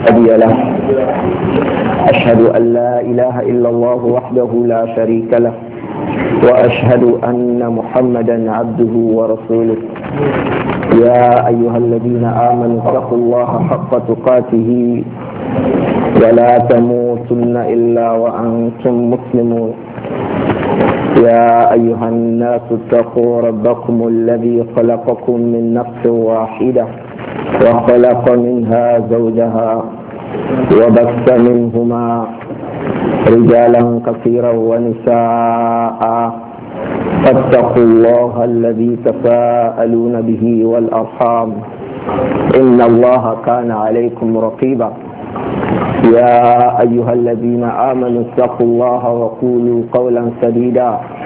هادي له. أشهد أن لا إله إلا الله وحده لا شريك له، وأشهد أن محمدا عبده ورسوله. يا أيها الذين آمنوا اتقوا الله حق تقاته ولا تموتن إلا وأنتم مسلمون. يا أيها الناس اتقوا ربكم الذي خلقكم من نفس واحدة وخلق منها زوجها وبث منهما رجالا كثيرا ونساء. فاتقوا الله الذي تساءلون به والأرحام إن الله كان عليكم رقيبا. يا أيها الذين آمنوا اتقوا الله وقولوا قولا سديدا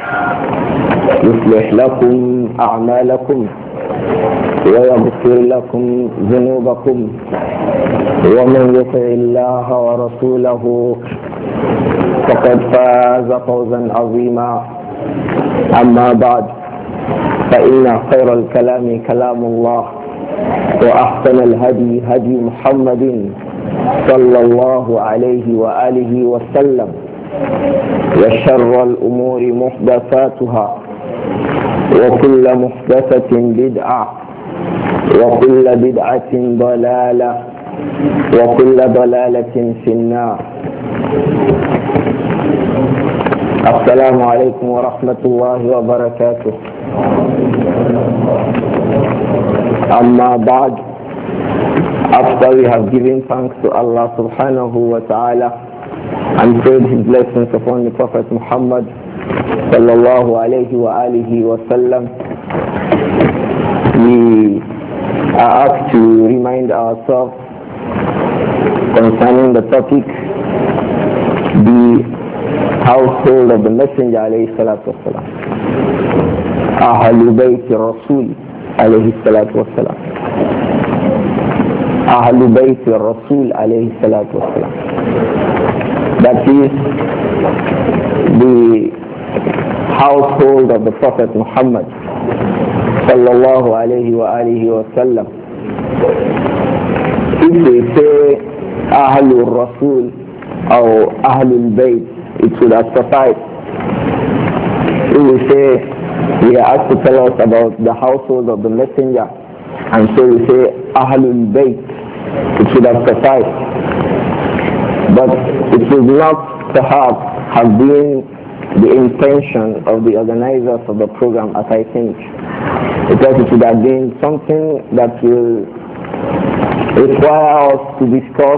يصلح لكم أعمالكم ويغفر لكم ذنوبكم، ومن يطع الله ورسوله فقد فاز فوزا عظيما. أما بعد، فإن خير الكلام كلام الله، وأحسن الهدي هدي محمد صلى الله عليه وآله وسلم، وشر الأمور محدثاتها، وكل محدثة بدعة، وكل بدعة ضلالة، وكل ضلالة في النار. السلام عليكم ورحمة الله وبركاته. أما بعد, after we have given thanks to Allah subhanahu wa ta'ala and prayed his blessings upon the Prophet Muhammad sallallahu alayhi wa alihi wa sallam, we are asked to remind ourselves concerning the topic, the household of the Messenger alayhi salatu wasalam, Ahlul Bayt Rasul alayhi salatu wasalam, Ahlul Bayt Rasul alayhi salatu wasalam. That is the household of the Prophet Muhammad sallallahu alayhi wa alihi wa sallam. If we say Ahlul Rasul or Ahlul Bayt, it should have sufficed. If we say we are asked to tell us about the household of the Messenger, and so we say Ahlul Bayt, it should have sufficed. But it should not perhaps have been the intention of the organizers of the program, as I think, because it should have been something that will require us to discuss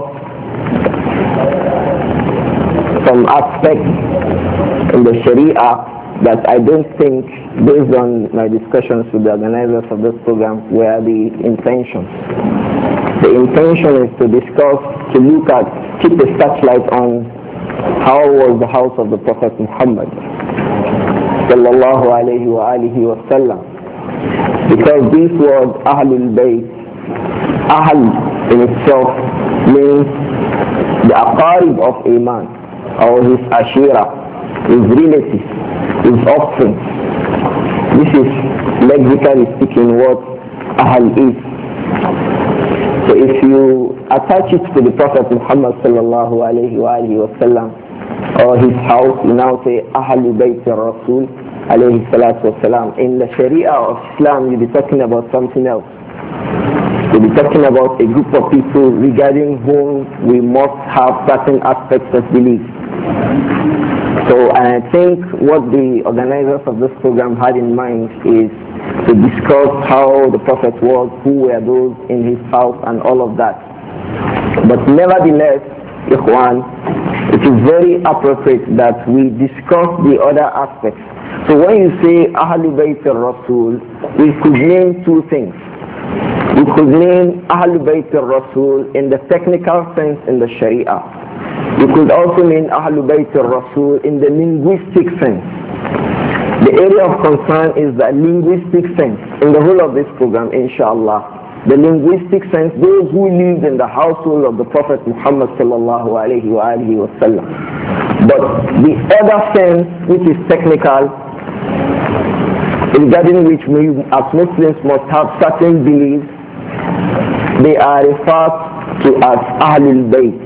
some aspects in the Sharia that I don't think, based on my discussions with the organizers of this program, were the intention. The intention is to discuss, to look at, keep a searchlight on how was the house of the Prophet Muhammad sallallahu alayhi wa alihi wa sallam. Because this word Ahlul Bayt, Ahl in itself means the aqarib of a man, or his ashira, his relatives, his offspring. This is lexically speaking what Ahl is. So if you attach it to the Prophet Muhammad sallallahu alayhi wa alihi wa sallam, or his house, you now say Ahlul Bayt Rasul alayhi salatu wasalam. In the Sharia of Islam, you'll be talking about something else. You'll be talking about a group of people regarding whom we must have certain aspects of belief. So I think what the organizers of this program had in mind is to discuss how the Prophet was, who were those in his house, and all of that. But nevertheless, Ikhwan, it is very appropriate that we discuss the other aspects. So when you say Ahlul Bayt al-Rasul, we could name two things. We could name Ahlul Bayt al-Rasul in the technical sense in the Sharia. We could also mean Ahlul Bayt al-Rasul in the linguistic sense. The area of concern is the linguistic sense in the whole of this program, inshallah. The linguistic sense, those who lived in the household of the Prophet Muhammad sallallahu alayhi wa alihi wa sallam. But the other sense, which is technical, regarding which we as Muslims must have certain beliefs, they are referred to as Ahlul Bayt.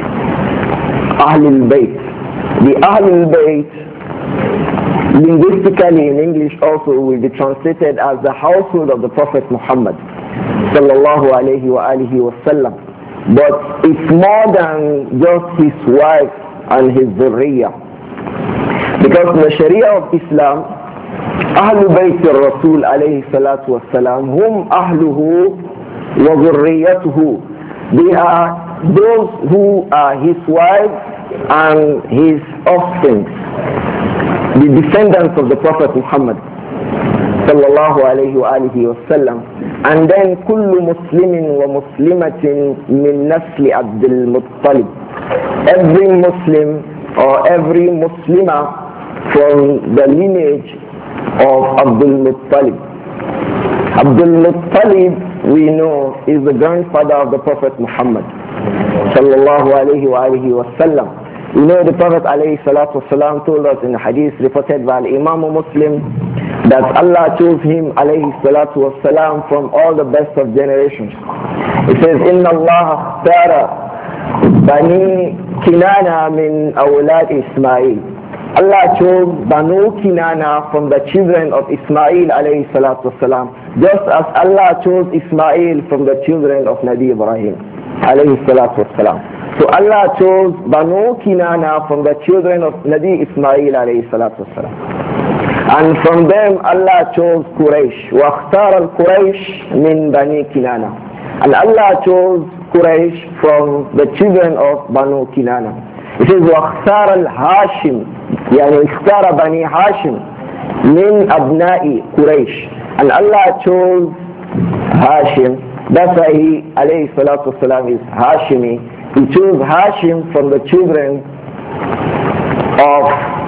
Ahlul Bayt. The Ahlul Bayt, linguistically in English also, will be translated as the household of the Prophet Muhammad sallallahu alayhi wa alihi wasallam. But it's more than just his wife and his dhurriyyah. Because in the Sharia of Islam, Ahlul Bayt al-Rasul alayhi salatu wasalam, hum ahluhu wa dhurriyyatuhu, they are those who are his wives and his offspring, the descendants of the Prophet Muhammad sallallahu alayhi wa alihi wasallam. And then kullu muslimin wa muslimatin min nasli Abdul Muttalib, every Muslim or every Muslimah from the lineage of Abdul Muttalib. Abdul Muttalib, we know, is the grandfather of the Prophet Muhammad sallallahu alayhi wa alihi wasallam. You know, the Prophet alayhi salatu wasalam told us in the hadith reported by Imam Muslim that Allah chose him alayhi salatu wasalam from all the best of generations. It says, Inna Allah tara Bani Kinana min awlad Ismail. Allah chose Banu Kinana from the children of Ismail alayhi salatu wasalam, just as Allah chose Ismail from the children of Nabi Ibrahim alayhi salatu wasalam. So Allah chose Banu Kinana from the children of Nabi Ismail alayhi salatu wasalam. And from them Allah chose Quraysh. وَاخْتَارَ الْقُرَيْشِ مِنْ بَنِي Kinana. And Allah chose Quraysh from the children of Banu Kinana. It says وَاخْتَارَ الْهَاشِمِ, يعني اختار بني هاشم من أبناء Quraysh. And Allah chose Hashim. That's why he alayhi salatu wasalam is Hashimi. He chose Hashim from the children of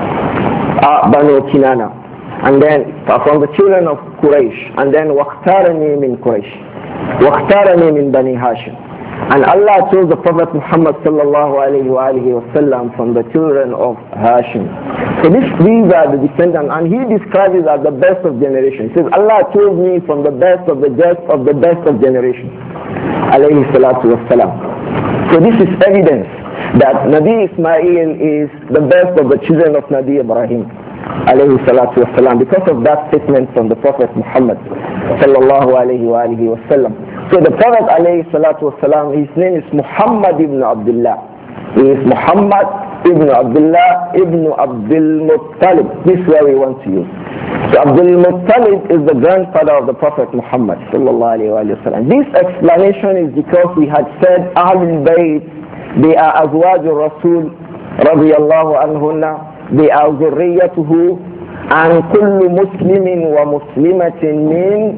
Banu Kinana, and then from the children of Quraysh, and then وَاخْتَارَنِي مِنْ قُرَيْشٍ وَاخْتَارَنِي مِنْ بَنِي Hashim. And Allah chose the Prophet Muhammad sallallahu alayhi wa alihi wasallam from the children of Hashim. So these are the descendants, and he describes it as the best of generations. He says, Allah chose me from the best of the best of generations. Alayhi salatu wasalam. So this is evidence that Nabi Ismail is the best of the children of Nabi Ibrahim alayhi salatu wasalam, because of that statement from the Prophet Muhammad sallallahu alayhi wa alihi wasallam. So the Prophet alayhi salatu wasalam, his name is Muhammad ibn Abdullah. He is Muhammad ibn Abdullah ibn Abdul Muttalib. This is where we want to use. So Abdul Muttalib is the grandfather of the Prophet Muhammad sallallahu alayhi wa sallam. This explanation is because we had said Ahlul Bayt, they are Azwajur Rasul radiyallahu anhunna, they are Zurriyatuhu, and kullu muslimin wa muslimatin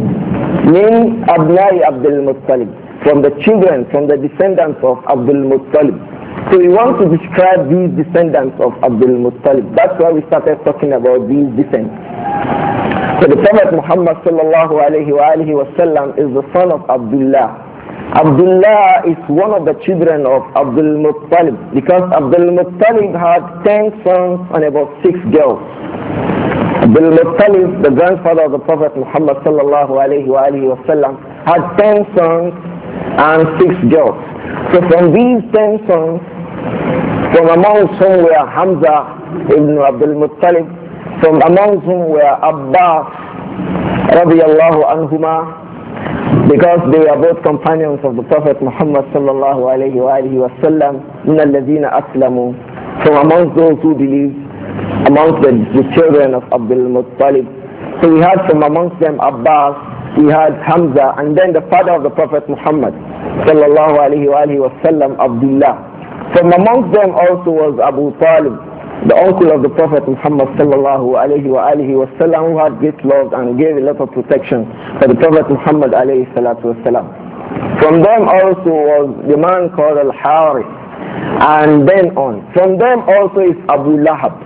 min abnai Abdul Muttalib, from the children, from the descendants of Abdul Muttalib. So we want to describe these descendants of Abdul Muttalib. That's why we started talking about these descendants. So the Prophet Muhammad sallallahu alayhi wa alihi wasallam is the son of Abdullah. Abdullah is one of the children of Abdul Muttalib, because Abdul Muttalib had 10 sons and about 6 girls. Abdul Muttalib, the grandfather of the Prophet Muhammad sallallahu alayhi wa alihi wasallam, had 10 sons and 6 girls. So from these 10 sons, from amongst whom were Hamza ibn Abdul Muttalib, from amongst whom were Abbas radiyallahu anhuma, because they were both companions of the Prophet Muhammad sallallahu alayhi wa alihi wa sallam, min alladhina aslamu, from amongst those who believed, amongst the children of Abdul Muttalib. So we had from amongst them Abbas, we had Hamza, and then the father of the Prophet Muhammad sallallahu alayhi wa alihi wa sallam, Abdullah. From amongst them also was Abu Talib, the uncle of the Prophet Muhammad sallallahu alayhi wa alihi wa sallam, who had great love and gave a lot of protection for the Prophet Muhammad alayhi salatu wa sallam. From them also was the man called Al-Harith, and then on. From them also is Abu Lahab.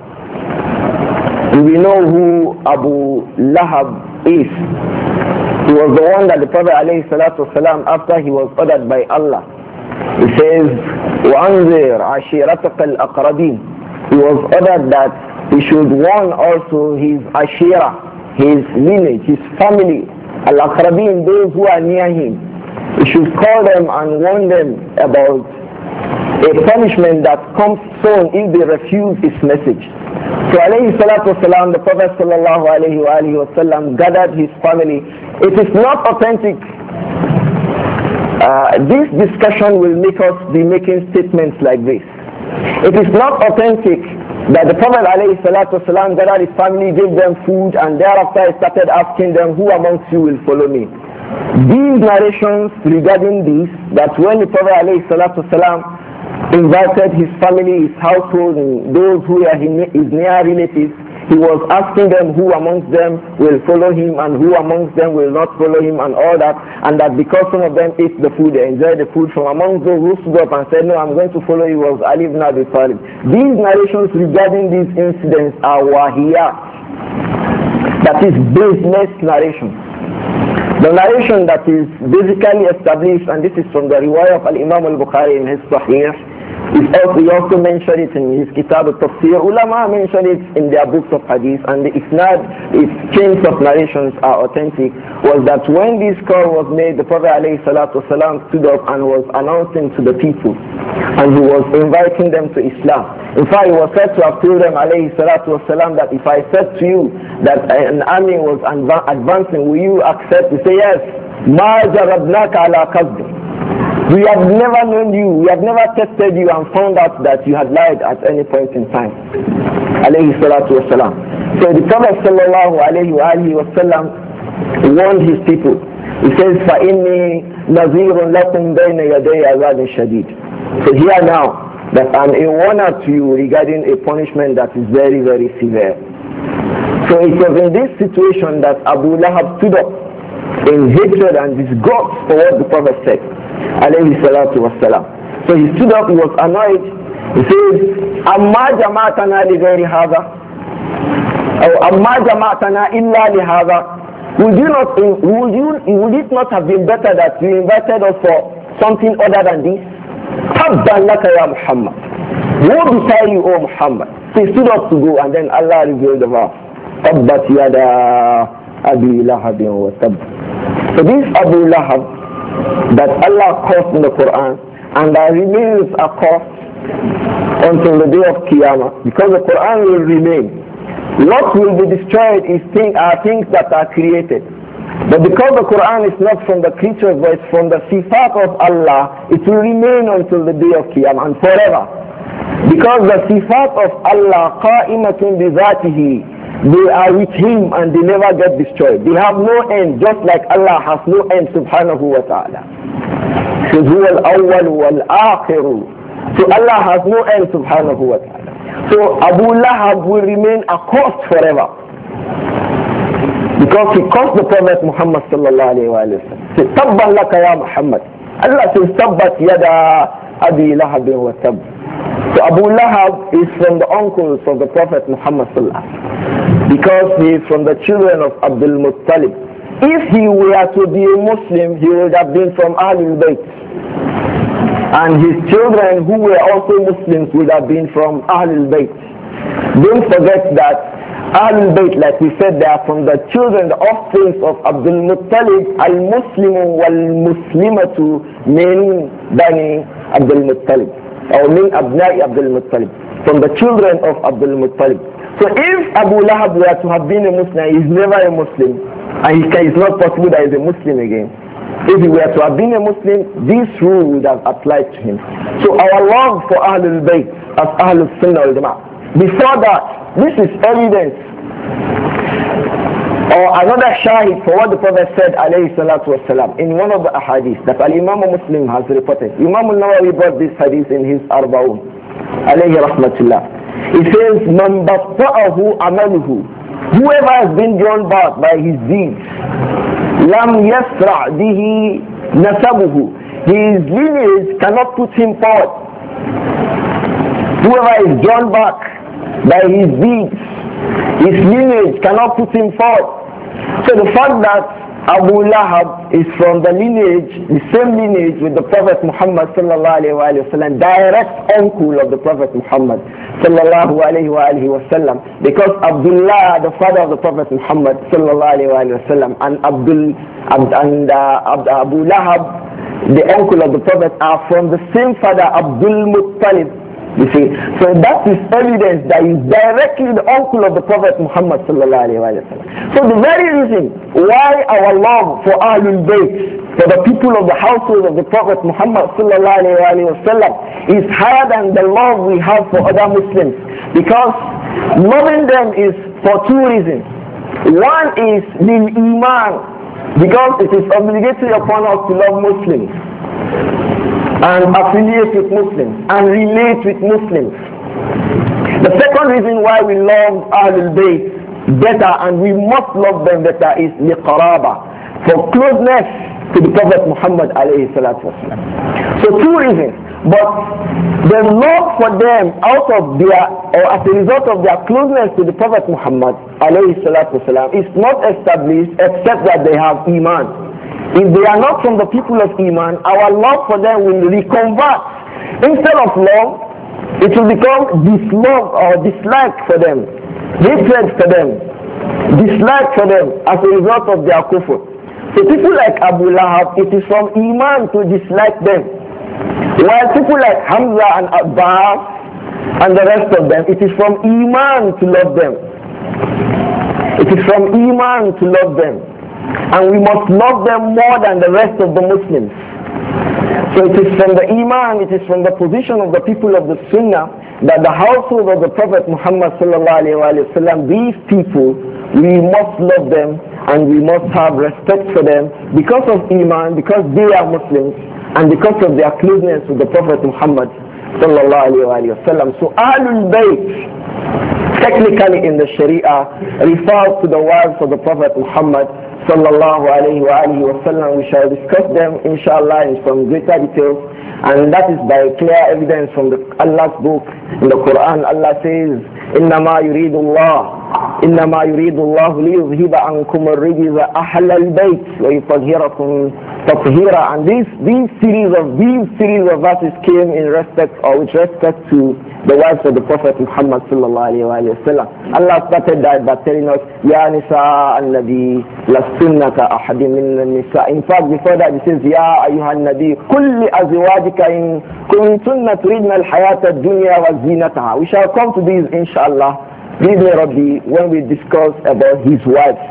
And we know who Abu Lahab is. He was the one that the Prophet alayhi salatu wa sallam, after he was ordered by Allah, he says, وَأَنذِرْ عَشِيرَتَكَ الْأَقْرَبِينَ. He was ordered that he should warn also his ashira, his lineage, his family, al-aqrabin, those who are near him. we should call them and warn them about a punishment that comes soon if they refuse his message. So alayhi salatu wasalam, the Prophet sallallahu alayhi wa sallam gathered his family. It is not authentic. This discussion will make us be making statements like this. It is not authentic that the Prophet alayhi salatu wasalam gathered his family, gave them food, and thereafter he started asking them, who amongst you will follow me? These narrations regarding this, that when the Prophet alayhi salatu wasalam invited his family, his household, and those who are his near relatives, he was asking them who amongst them will follow him and who amongst them will not follow him and all that, and that because some of them ate the food, they enjoyed the food, from amongst those who stood up and said, no, I'm going to follow you, was Ali ibn Abi Talib. These narrations regarding these incidents are wahiyah, that is baseless narration. The narration that is basically established, and this is from the riwayah of Al-Imam al-Bukhari in his Sahih, he also mentioned it in his Kitab al-Tafsir. Ulama mentioned it in their books of hadith, and the isnad, its chains of narrations are authentic, was that when this call was made, the Prophet ﷺ stood up and was announcing to the people, and he was inviting them to Islam. In fact, he was said to have told them ﷺ that if I said to you that an army was advancing, will you accept? He say yes. مَا جَرَبْنَاكَ عَلَى قَصْدٍ. We have never known you, we have never tested you and found out that you had lied at any point in time. Alayhi salatu wasalam. So the Prophet sallallahu alayhi wa sallam warned his people. He says, فَإِنِّي نَذِيرٌ لَكُمْ بَيْنَ يَدَيْ عَذَابٍ شَدِيدٍ. So here now, that I'm a warner to you regarding a punishment that is very, very severe. So it was in this situation that Abu Lahab stood up in hatred and disgust for what the Prophet said, alayhi salatu wassalam. So he stood up, he was annoyed. He says, Amma jama'atana li ghayri hadha, or Amma jama'atana illa li hadha. Would it not have been better that you invited us for something other than this? Tabban laka ya Muhammad. Woe betide you, O Muhammad. So he stood up to go, and then Allah revealed the verse. Tabbat yada Abi Lahab wa Tab. So this Abu Lahab that Allah cursed in the Quran, and that remains a curse until the day of Qiyamah, because the Quran will remain. What will be destroyed are things that are created. But because the Quran is not from the creatures, but it's from the sifat of Allah, it will remain until the day of Qiyamah and forever. Because the sifat of Allah, qa'imatun bi dhatihi, they are with him and they never get destroyed. They have no end, just like Allah has no end, subhanahu wa ta'ala. So huwa al-awwal wal-akhir. So Allah has no end, subhanahu wa ta'ala. So Abu Lahab will remain accursed forever, because he cursed the Prophet Muhammad sallallahu alayhi wa sallam. He said, Tabban laka ya Muhammad. Allah says, Tabbat yada Abi Lahab wa Tab. So Abu Lahab is from the uncles of the Prophet Muhammad sallallahu alayhi wa sallam, because he is from the children of Abdul Muttalib. If he were to be a Muslim, he would have been from Ahlul Bayt. And his children who were also Muslims would have been from Ahlul Bayt. Don't forget that Ahlul Bayt, like we said, they are from the children, the offspring of Abdul Muttalib, al-Muslimu wal-Muslimatu min Bani Abdul Muttalib, or min Abnai Abdul Muttalib, from the children of Abdul Muttalib. So if Abu Lahab were to have been a Muslim, he is never a Muslim, and it's not possible that he is a Muslim again. If he were to have been a Muslim, this rule would have applied to him. So our love for Ahlul Bayt as Ahlul Sunnah wal Jama'ah. Before that, this is evidence or another shahid for what the Prophet said alayhi salatu wasalam in one of the ahadith that Al-Imam Muslim has reported. Imam al-Nawawi brought this hadith in his Arba'un alayhi rahmatullah. He says, Man batta'ahu amaluhu. Whoever has been drawn back by his deeds, lam yasra' bihi nasabuhu. His lineage cannot put him forward. Whoever is drawn back by his deeds, his lineage cannot put him forward. So the fact that Abu Lahab is from the lineage, the same lineage with the Prophet Muhammad sallallahu alayhi wa sallam, direct uncle of the Prophet Muhammad sallallahu alayhi wa sallam, because Abdullah, the father of the Prophet Muhammad sallallahu alayhi wa sallam, and Abu Lahab the uncle of the Prophet, are from the same father, Abdul Muttalib. You see, so that is evidence that he is directly the uncle of the Prophet Muhammad sallallahu alaihi wasallam. So the very reason why our love for Ahlul Bayt, for the people of the household of the Prophet Muhammad sallallahu alaihi wasallam, is higher than the love we have for other Muslims, because loving them is for two reasons. One is the iman, because it is obligatory upon us to love Muslims and affiliate with Muslims and relate with Muslims. The second reason why we love Ahlul Bayt better, and we must love them better, is liqaraba, for closeness to the Prophet Muhammad alayhi salatu wasalam. So two reasons, but the love for them out of their, or as a result of their closeness to the Prophet Muhammad alayhi salatu wasalam, is not established except that they have iman. If they are not from the people of Iman, our love for them will reconvert. Instead of love, it will become dislove or dislike for them, hatred for them, dislike for them as a result of their kufr. So people like Abu Lahab, it is from Iman to dislike them. While people like Hamza and Abbas and the rest of them, it is from Iman to love them. It is from Iman to love them. And we must love them more than the rest of the Muslims. So it is from the Iman, it is from the position of the people of the Sunnah, that the household of the Prophet Muhammad sallallahu alaihi wasallam, these people, we must love them and we must have respect for them because of Iman, because they are Muslims, and because of their closeness with the Prophet Muhammad sallallahu alaihi wasallam. So Ahlul Bayt, technically in the Sharia, refers to the wives of the Prophet Muhammad sallallahu alayhi wa alihi wa sallam. We shall discuss them inshallah in some greater details, and that is by clear evidence from Allah's book. In the Quran, Allah says, إنما يريد الله ليذهب عنكم الرجز أهل البيت ويطهركم تطهيرا. And these series of verses came in respect, or with respect to the wives of the Prophet Muhammad sallallahu alayhi wa sallam. Allah started that by telling us, Ya nisa al-nabi lastunna ka ahadi min al-nisa. In fact, before that it says, Ya ayuha al-nabi kulli azwajika in kuntunna turidna al-hayata ad-dunya wa zinataha. We shall come to these inshallah, bi'idhni Rabbi, when we discuss about his wives.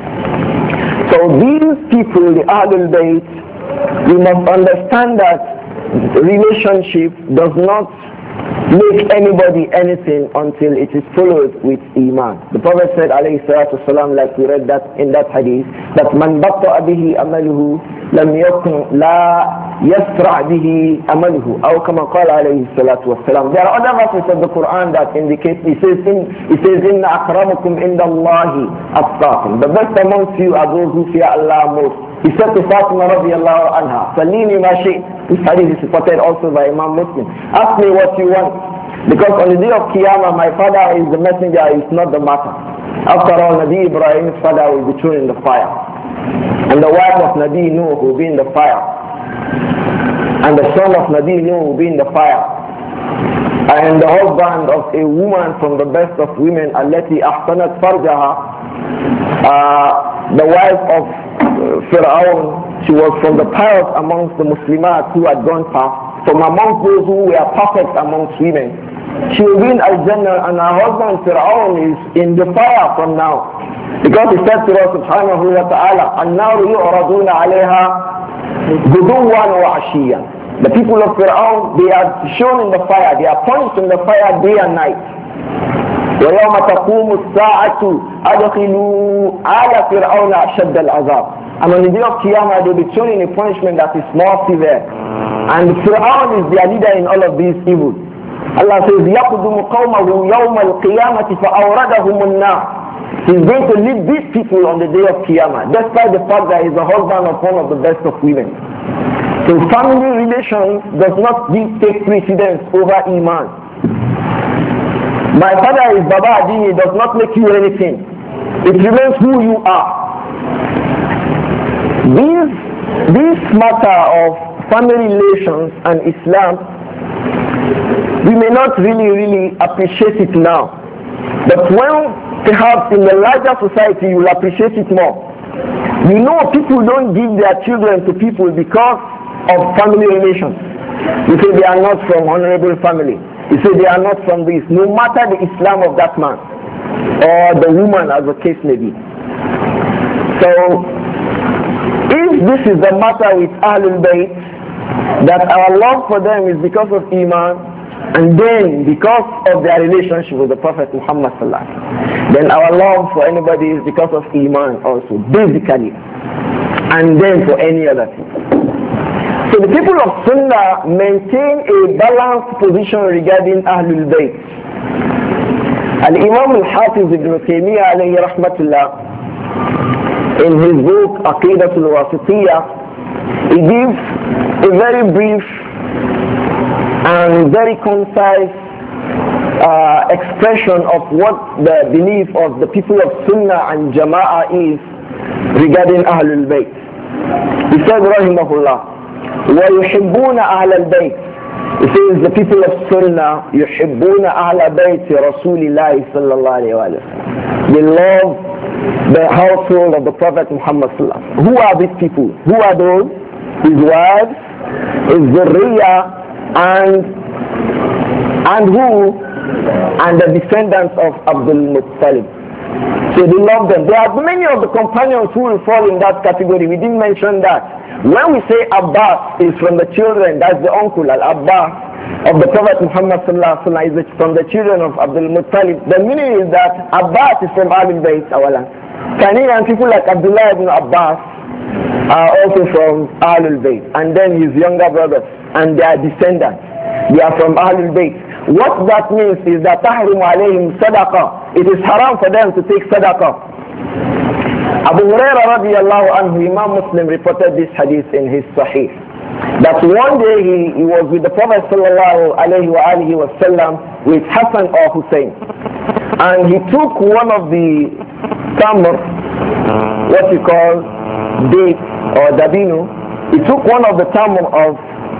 So these people, the Ahlul Bayt, we must understand that relationship does not make anybody anything until it is followed with Iman. The Prophet said alayhi salatu wasalam, like we read that in that hadith, that man batta'a bihi amaluhu lam yakun la yasra' bihi amaluhu, aw kama qala alayhi salatu wasalam. There are other verses of the Quran that indicate, it says inna akramakum inda Allahi atqakum. The best amongst you are those who fear Allah most. He said to Fatima radiallahu anha, Salini ma shi'. This hadith is reported also by Imam Muslim. Ask me what you want, because on the day of Qiyamah, my father is the messenger, is not the matter. After all, Nabi Ibrahim's father will be thrown in the fire, and the wife of Nabi Nuh will be in the fire, and the son of Nabi Nuh will be in the fire, and the husband of a woman from the best of women, Allati ahsanat farjaha, the wife of Fir'aun, she was from the pious amongst the Muslimat who had gone past, from amongst those who were perfect amongst women. She will be in Al-Jannah, and her husband Fir'aun is in the fire from now. Because he said to us subhanahu wa ta'ala, النَّارُ يُعْرَضُونَ عَلَيْهَا غُدُوًّا وَعَشِيًّا. The people of Fir'aun, they are shown in the fire, they are punished in the fire day and night. وَيَوْمَ تَقُومُ السَّاعَةُ أَدْخِلُوا آلَ فِرْعَوْنَ أَشَدَّ الْعَذَابِ. And on the day of Qiyamah, they will be shown in a punishment that is more severe. And Fir'aun is their leader in all of these evils. Allah says, يَقْدُمُ قَوْمَهُ يَوْمَ الْقِيَامَةِ فَأَوْرَدَهُمُ النَّارِ. He's going to lead these people on the day of Qiyamah, despite the fact that he's the husband of one of the best of women. So family relations does not take precedence over Iman. My father is Baba Adini does not make you anything. It remains who you are. This matter of family relations and Islam, we may not really appreciate it now. But when perhaps in the larger society you will appreciate it more. You know, people don't give their children to people because of family relations. You say they are not from honorable family. You say they are not from this. No matter the Islam of that man or the woman, as the case may be. So, if this is the matter with Ahlul Bayt, that our love for them is because of Iman, and then because of their relationship with the Prophet Muhammad sallallahu alaihi wasallam, then our love for anybody is because of Iman also, basically, and then for any other thing. So the people of Sunnah maintain a balanced position regarding Ahlul Bayt. Al-Imam al-Hafiz ibn Taymiyyah alayhi rahmatullah, in his book Aqidatul Wasitiyah, he gives a very brief and very concise expression of what the belief of the people of Sunnah and Jama'ah is regarding Ahlul Bayt. He said, rahimahullah, وَيُحِبُّونَ أَهْلَ الْبَيْتِ. He says the people of Sunnah, يُحِبُّونَ أَهْلَ بَيْتِ رَسُولِ اللَّهِ صَلَّى اللَّهُ عَلَيْهِ وَسَلَّمَ. They love the household of the Prophet Muhammad sallallahu alaihi wasallam. Who are these people? Who are those? His wives, his zurriya, and who? And the descendants of Abdul Muttalib. So they love them. There are many of the companions who will fall in that category. We didn't mention that. When we say Abbas is from the children, that's the uncle, Al-Abbas, of the Prophet Muhammad sallallahu alaihi wasallam, is from the children of Abdul Muttalib. The meaning is that Abbas is from Ahlul Bayt, awalan. Canadian people like Abdullah ibn Abbas are also from Ahlul Bayt, and then his younger brothers and their descendants, they are from Ahlul Bayt. What that means is that tahrimu alayhim sadaqah. It is haram for them to take sadaqah. Abu Hurairah radiallahu anhu, Imam Muslim reported this hadith in his Sahih, that one day he was with the Prophet sallallahu alayhi wa alihi wa sallam with Hassan or Hussein, and he took one of the tamr, what we call date or dabino. He took one of the tamr of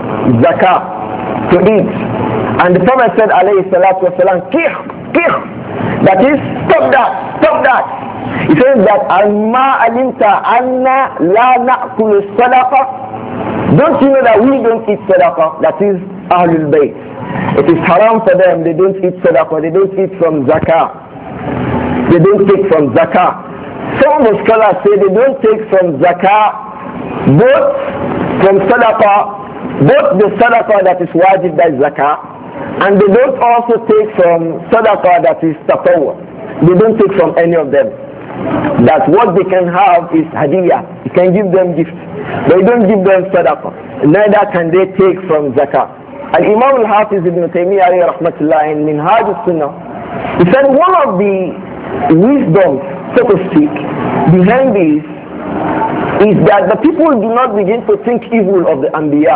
zakah to eat, and the Prophet said alayhi salatu wasalam, kih, that is, stop that. He says that Alma alimta anna la na'kulu sadaqah. Don't you know that we don't eat sadaqah? That is Ahlul Bayt. It is haram for them. They don't eat sadaqah. They don't eat from zakah. They don't take from zakah. Some of the scholars say they don't take from zakah, both from sadaqah, both the sadaqah that is wajib by zakah, and they don't also take from sadaqah that is tatawwa. They don't take from any of them. That what they can have is hadiyah. You can give them gifts, but you don't give them sadaqah. Neither can they take from zakah. And Imam al-Hafiz ibn Taymiyyah alayhi rahmatullah in Minhaj al-Sunnah, he said one of the wisdom, so to speak, behind this is that the people do not begin to think evil of the Anbiya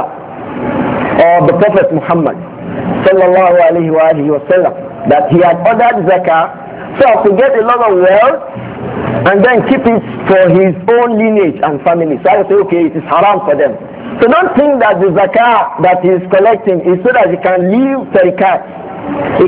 or the Prophet Muhammad sallallahu alayhi wa sallam, that he had ordered zakah so to get a lot of wealth and then keep it for his own lineage and family. So I say, okay, it is haram for them. So don't think that the zakah that he is collecting is so that he can leave tariqat. He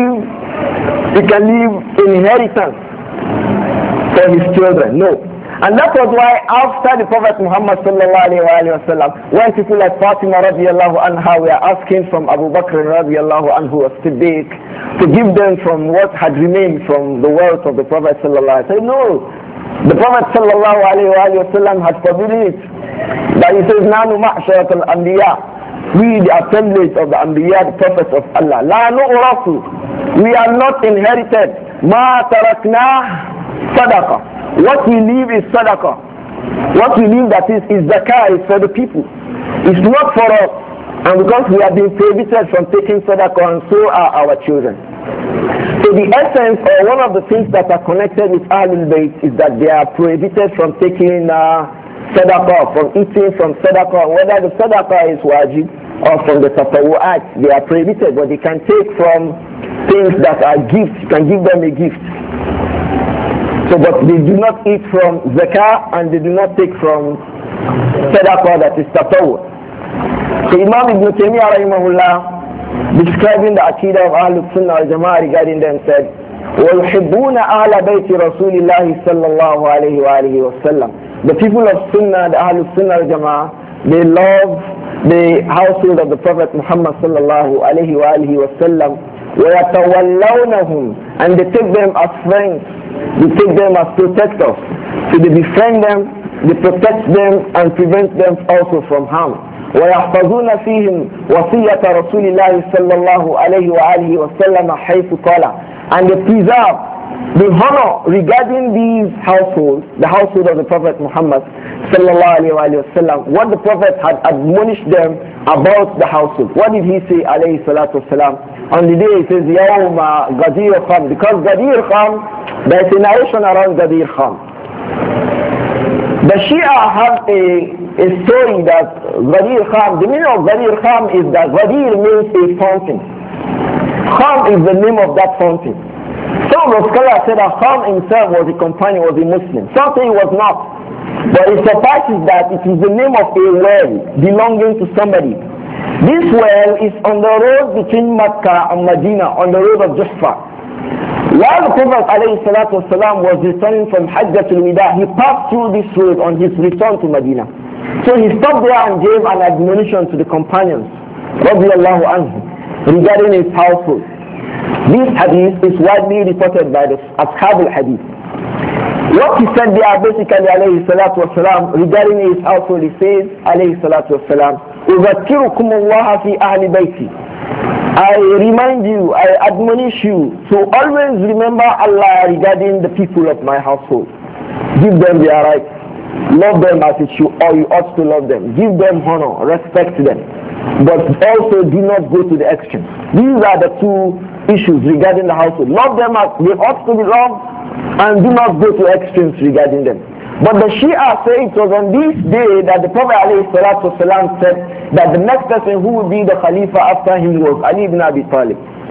can leave inheritance for his children. No. And that was why after the Prophet Muhammad sallallahu alayhi wa sallam, when people like Fatima radiallahu anha were asking from Abu Bakr radiallahu anhu as-Siddiq to give them from what had remained from the wealth of the Prophet sallallahu alayhi wa sallam, no. The Prophet sallallahu alayhi wa sallam had forbidden it. That he says, Nanu ma'sharat al-anbiya. We, the assemblage of the anbiya, the prophets of Allah. La nu'rafu. We are not inherited. Ma tarakna sadaqah. What we leave is sadaqah. What we leave, that is zakah, is for the people. It's not for us. And because we have been prohibited from taking sadaqah, and so are our children. So the essence, or one of the things that are connected with Ahlul Bayt, is that they are prohibited from taking sadaqah, from eating from sadaqah. Whether the sadaqah is wajib or from the tatawu'at, they are prohibited, but they can take from things that are gifts. You can give them a gift. So, but they do not eat from zakah and they do not take from sadaqah, that is tatawwu. So Imam Ibn Taymiyyah rahimahullah, describing the Aqidah of Ahlul Sunnah wal Jama'ah regarding them, said, وَيُحِبُّونَ أَهْلَ بَيْتِ رَسُولِ اللَّهِ صَلَّى اللَّهُ عَلَيْهِ وَآلِهِ وَسَلَّمَ. The people of Sunnah, the Ahlul Sunnah wal Jama'ah, they love the household of the Prophet Muhammad sallallahu alayhi wa alihi wa sallam. وَيَتَوَلَّوْنَهُمْ, and they take them as friends, they take them as protectors. So they befriend them, they protect them and prevent them also from harm. وَيَحْفَظُونَ فِيهِمْ وَصِيَّةَ رَسُولِ اللَّهِ صَلَّى اللَّهُ عَلَيْهِ وَآلِهِ وَسَلَّمَ حَيْثُ قَالَ, and they preserve the honor regarding these households, the household of the Prophet Muhammad sallallahu alayhi wa sallam, what the Prophet had admonished them about the household. What did he say alayhi salatu wasalam? On the day he says, Yawma Ghadir Khan, because Ghadir Khan, there is a narration around Ghadir Khan. The Shia have a story that Ghadir Khan, the meaning of Ghadir Khan is that Ghadir means a fountain. Khan is the name of that fountain. Some of the scholars said that Khan himself was a companion, was a Muslim. Some say he was not. But it suffices that it is the name of a well belonging to somebody. This well is on the road between Makkah and Medina, on the road of Juhfa. While the Prophet ﷺ was returning from Hajjatul Wida, he passed through this road on his return to Medina. So he stopped there and gave an admonition to the companions, radiyallahu anhu, regarding his household. This hadith is widely reported by the Ashab al-Hadith. What he said there basically alayhi salatu wasalam regarding his household, he says alayhi salatu wasalam, أُذَكِّرُكُمُ اللَّهَ فِي أَهْلِ بَيْتِي, I remind you, I admonish you to always remember Allah regarding the people of my household. Give them their rights. Love them as it should, or you ought to love them. Give them honor, respect them. But also do not go to the extreme. These are the two issues regarding the household. Love them as they ought to be loved, and do not go to extremes regarding them. But the Shia say it was on this day that the Prophet ﷺ said that the next person who would be the Khalifa after him was Ali ibn Abi Talib.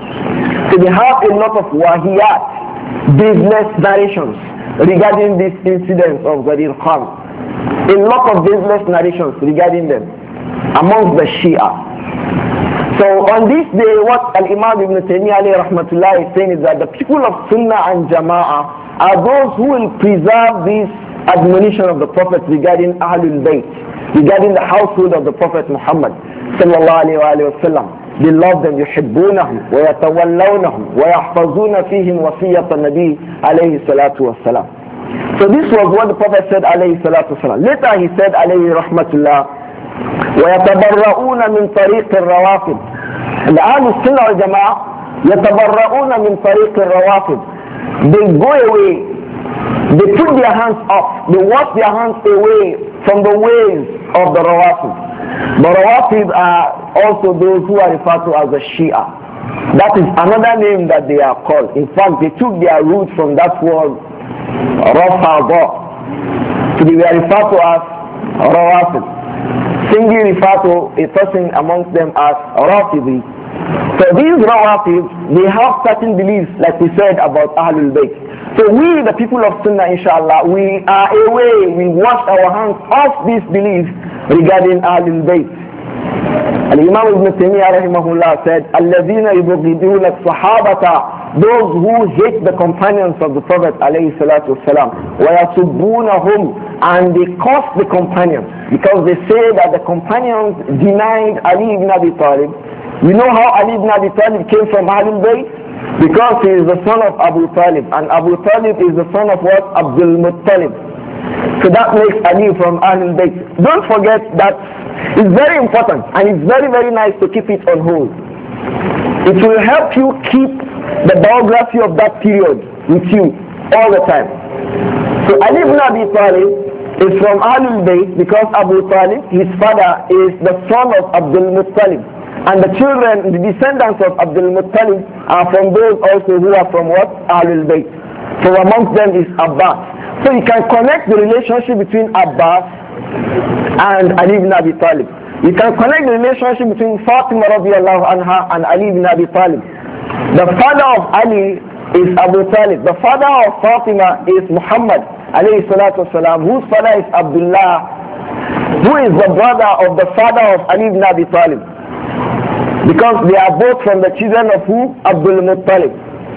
So they have a lot of wahiyat, business narrations regarding this incident of Ghadir Khan. A lot of business narrations regarding them amongst the Shia. So on this day, what Al-Imam Ibn Taymiyyah alayhi rahmatullah is saying is that the people of Sunnah and Jama'ah are those who will preserve this admonition of the Prophet regarding Ahlul Bayt, regarding the household of the Prophet Muhammad sallallahu alayhi wa sallam. They love them, يحبونهم ويتولونهم ويحفظون فيهم وصية النبي عليه الصلاة والسلام. So this was what the Prophet said alayhi salatu wasalam. Later he said alayhi rahmatullah, ويتبرؤون من طريق الروافض. The Ahlul Sunnah wal Jama'ah يتبرؤون من طريق الروافض. They go away. They put their hands up, they wash their hands away from the ways of the Rawafid. The Rawafid are also those who are referred to as the Shia. That is another name that they are called. In fact, they took their root from that word Rafada. So they were referred to as Rawafid. Singly referred to a person amongst them as Rafidi. So these Rawafid, they have certain beliefs, like we said about Ahlul Bayt. So we, the people of Sunnah, inshallah, we are away, we wash our hands off these beliefs regarding Ahlul Bayt. Al-Imam Ibn Taymiyyah rahimahullah said, الَّذِينَ يُبْغِضُونَ الصَّحَابَةَ, those who hate the companions of the Prophet alayhi salatu wasalam, وَيَسُبُّونَهُمْ, and they curse the companions, because they say that the companions denied Ali ibn Abi Talib. You know how Ali ibn Abi Talib came from Ahlul Bayt? Because he is the son of Abu Talib, and Abu Talib is the son of what? Abdul Muttalib. So that makes Ali from Ahlul Bayt. Don't forget that it's very important, and it's very, very nice to keep it on hold. It will help you keep the biography of that period with you all the time. So Ali ibn Abi Talib is from Ahlul Bayt because Abu Talib, his father, is the son of Abdul Muttalib. And the children, the descendants of Abdul Muttalib are from those also who are from what? Ahlul Bayt. So amongst them is Abbas. So you can connect the relationship between Abbas and Ali ibn Abi Talib. You can connect the relationship between Fatima radiallahu anha and Ali ibn Abi Talib. The father of Ali is Abu Talib. The father of Fatima is Muhammad alayhi salatu wasalam, whose father is Abdullah, who is the brother of the father of Ali ibn Abi Talib. Because they are both from the children of who? Abdul Muttalib.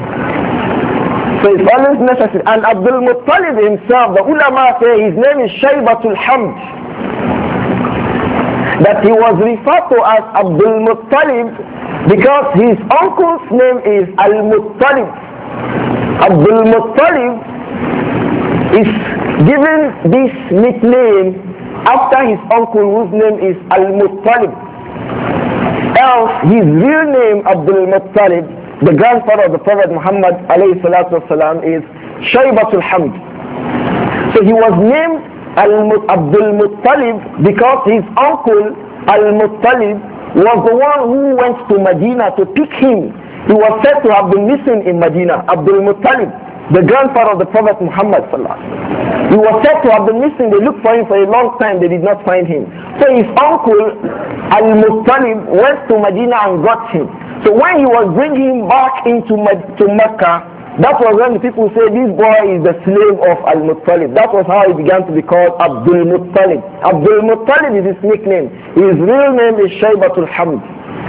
So it's always necessary. And Abdul Muttalib himself, the ulama say his name is Shaybatul Hamd. that he was referred to as Abdul Muttalib because his uncle's name is Al-Muttalib. Abdul Muttalib is given this nickname after his uncle whose name is Al-Muttalib. Else, his real name, Abdul Muttalib, the grandfather of the Prophet Muhammad ﷺ, is Shaybatul Hamd. So he was named Abdul Muttalib because his uncle Al-Muttalib was the one who went to Medina to pick him. He was said to have been missing in Medina. Abdul Muttalib, the grandfather of the Prophet Muhammad ﷺ. He was said to have been missing. They looked for him for a long time. They did not find him. So his uncle Al-Muttalib went to Medina and got him. So when he was bringing him back to Mecca, that was when the people say this boy is the slave of Al-Muttalib. That was how he began to be called Abdul Muttalib. Abdul Muttalib is his nickname. His real name is Shaybatul Hamd.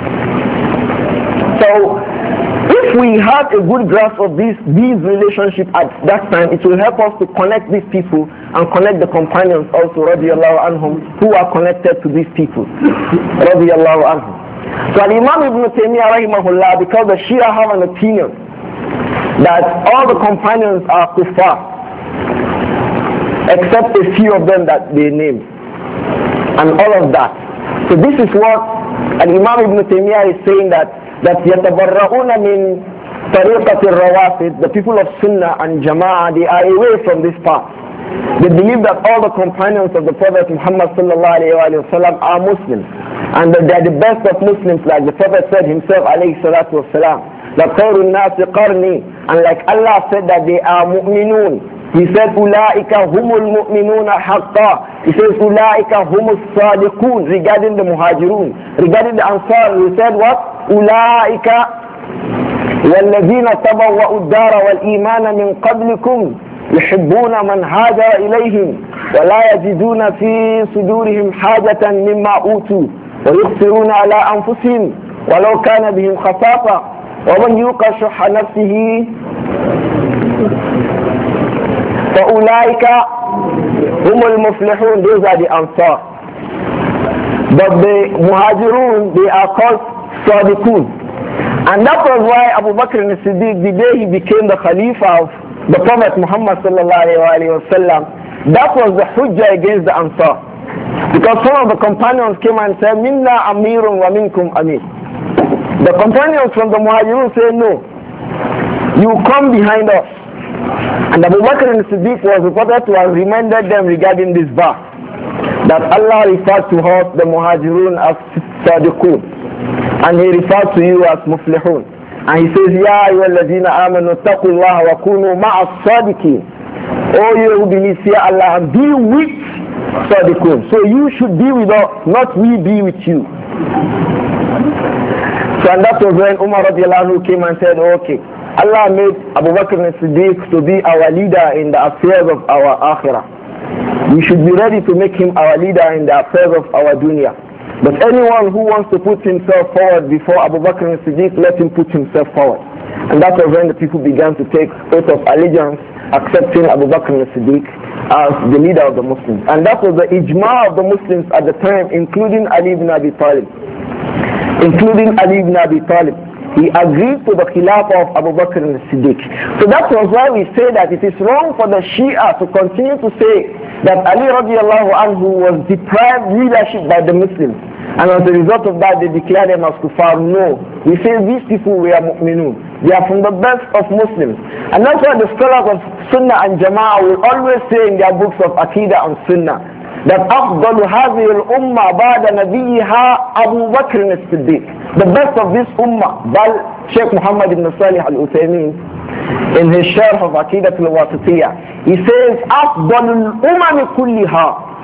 So if we have a good grasp of these relationships at that time, it will help us to connect these people and connect the companions also, radiallahu anhum, who are connected to these people, radiallahu anhum. So Imam Ibn Taymiyyah rahimahullah, because the Shia have an opinion that all the companions are kuffar, except a few of them that they name, and all of that. So this is what Imam Ibn Taymiyyah is saying, that يَتَبَرَّؤُونَ مِنْ طَرِيقَةِ الرَّوَافِدِ, the people of Sunnah and Jama'ah, they are away from this path. They believe that all the companions of the Prophet Muhammad sallallahu alayhi wa sallam are Muslims, and that they are the best of Muslims, like the Prophet said himself alayhi salatu wasalam, لَقَوْرُ النَّاسِ قَرْنِي, and like Allah said that they are mu'minun. He said, أُولَٰئِكَ هُمُ الْمُؤْمِنُونَ حَقًّا. He says, أُولَٰئِكَ هُمُ الصَّادِقُونَ, regarding the Muhajirun. Regarding the Ansar, he said what? أُولَٰئِكَ وَالَّذِينَ تَبَوَّأُوا الدَّارَ وَالْإِيمَانَ مِنْ قَبْلِكُمْ يُحِبُّونَ مَنْ هَاجَرَ إِلَيْهِمْ وَلَا يَجِدُونَ فِي صُدُورِهِمْ حَاجَةً مِمَّا أُوتُوا وَيُؤْثِرُونَ عَلَىٰ أَنفُسِهِمْ وَلَوْ كَانَ بِهِمْ خَصَاصَةٌ وَمَنْ يُوقَ شُحَّ نَفْسِهِ فَأُولَٰئِكَ هُمُ الْمُفْلِحُونَ. Those are the Ansar. But the Muhajirun, they are called Sadiqun. And that was why Abu Bakr as-Siddiq, the day he became the Khalifa of the Prophet Muhammad sallallahu alayhi wa sallam, that was the hujjah against the Ansar. Because some of the companions came and said, Minna amirun wa minkum amir. The companions from the Muhajirun say, no, you come behind us. And Abu Bakr as-Siddiq was reported to have reminded them regarding this verse, that Allah referred to us, the Muhajirun, as Sadiqun, and he referred to you as Muflihun. And he says, Ya ayyuhalladhina amanu taqullaha wa kunu ma'as sadiqin. Oh, you who believe, fear Allah and be with Sadiqun. So you should be with us, not we be with you. So and that was when Umar radiallahu anhu came and said, okay, Allah made Abu Bakr as-Siddiq to be our leader in the affairs of our akhirah. We should be ready to make him our leader in the affairs of our dunya. But anyone who wants to put himself forward before Abu Bakr as-Siddiq, let him put himself forward. And that was when the people began to take oath of allegiance, accepting Abu Bakr as-Siddiq as the leader of the Muslims. And that was the ijma of the Muslims at the time, including Ali ibn Abi Talib. He agreed to the khilafah of Abu Bakr as-Siddiq. So that was why we say that it is wrong for the Shia to continue to say that Ali radiallahu anhu was deprived leadership by the Muslims, and as a result of that they declared them as kuffar. No, we say these people were mu'minun. They are from the best of Muslims. And that's why the scholars of Sunnah and Jama'ah will always say in their books of Aqidah and Sunnah that أفضل هذه الأمة بعد نبيها أبو بكر الصديق. The best of this ummah, Bal Sheikh Muhammad ibn Salih al-Uthaymeen, in his sharh of Aqidat al-Wasitiyah, he says أفضل الأمم كلها.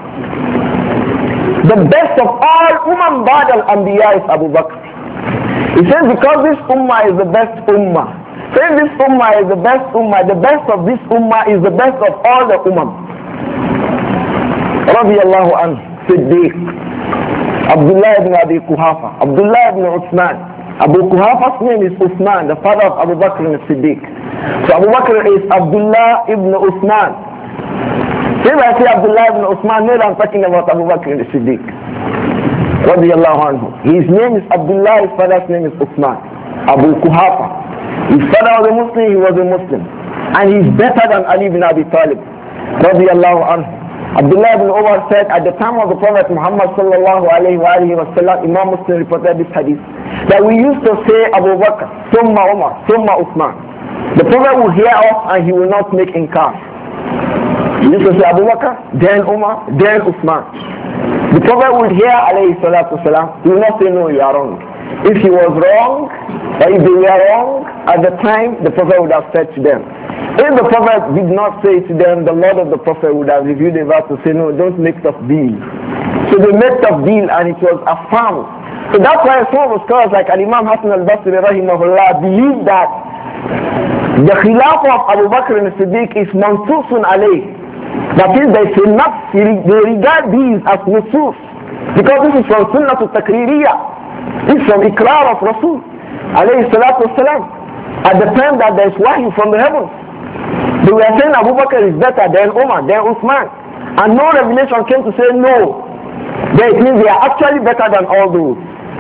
The best of all umam بعد الأنبياء is Abu Bakr. He says because this ummah is the best ummah. Saying this ummah is the best of this ummah is the best of all the ummah. Radiyallahu anhu, Siddiq, Abdullah ibn Abi Kuhafa, Abdullah ibn Uthman. Abu Kuhafa's name is Uthman, the father of Abu Bakr as-Siddiq. So Abu Bakr is Abdullah ibn Uthman. So if I say Abdullah ibn Uthman, no, I'm talking about Abu Bakr as-Siddiq. Radiallahu anhu. His name is Abdullah, his father's name is Uthman. Abu Kuhafa. His father was a Muslim, he was a Muslim. And he's better than Ali ibn Abi Talib. Radiallahu anhu. Abdullah ibn Umar said at the time of the Prophet Muhammad sallallahu alayhi wa alihi wa sallam, Imam Muslim reported this hadith, that we used to say Abu Bakr, Summa Umar, Summa Uthman. The Prophet will hear us and he will not make inkar. He used to say Abu Bakr, then Umar, then Uthman. The Prophet would hear alayhi salatu wasalam, he will not say no, you are wrong. If he was wrong, or if they were wrong, at the time the Prophet would have said to them. If the Prophet did not say to them, the Lord of the Prophet would have reviewed the verse to say, no, don't make tafdeel. So they made tafdeel and it was affirmed. So that's why some of the scholars like Imam Hassan al-Basri rahimahullah believe that the Khilafah of Abu Bakr and Siddiq is mansusun alayh. That is, they regard these as nusus. Because this is from Sunnah al-Takririya. This is from Iqrar of Rasul alayhi salatu wasalam. At the time that there is wahy from the heavens. They were saying Abu Bakr is better than Umar, than Uthman. And no revelation came to say no. Then it means they are actually better than all those.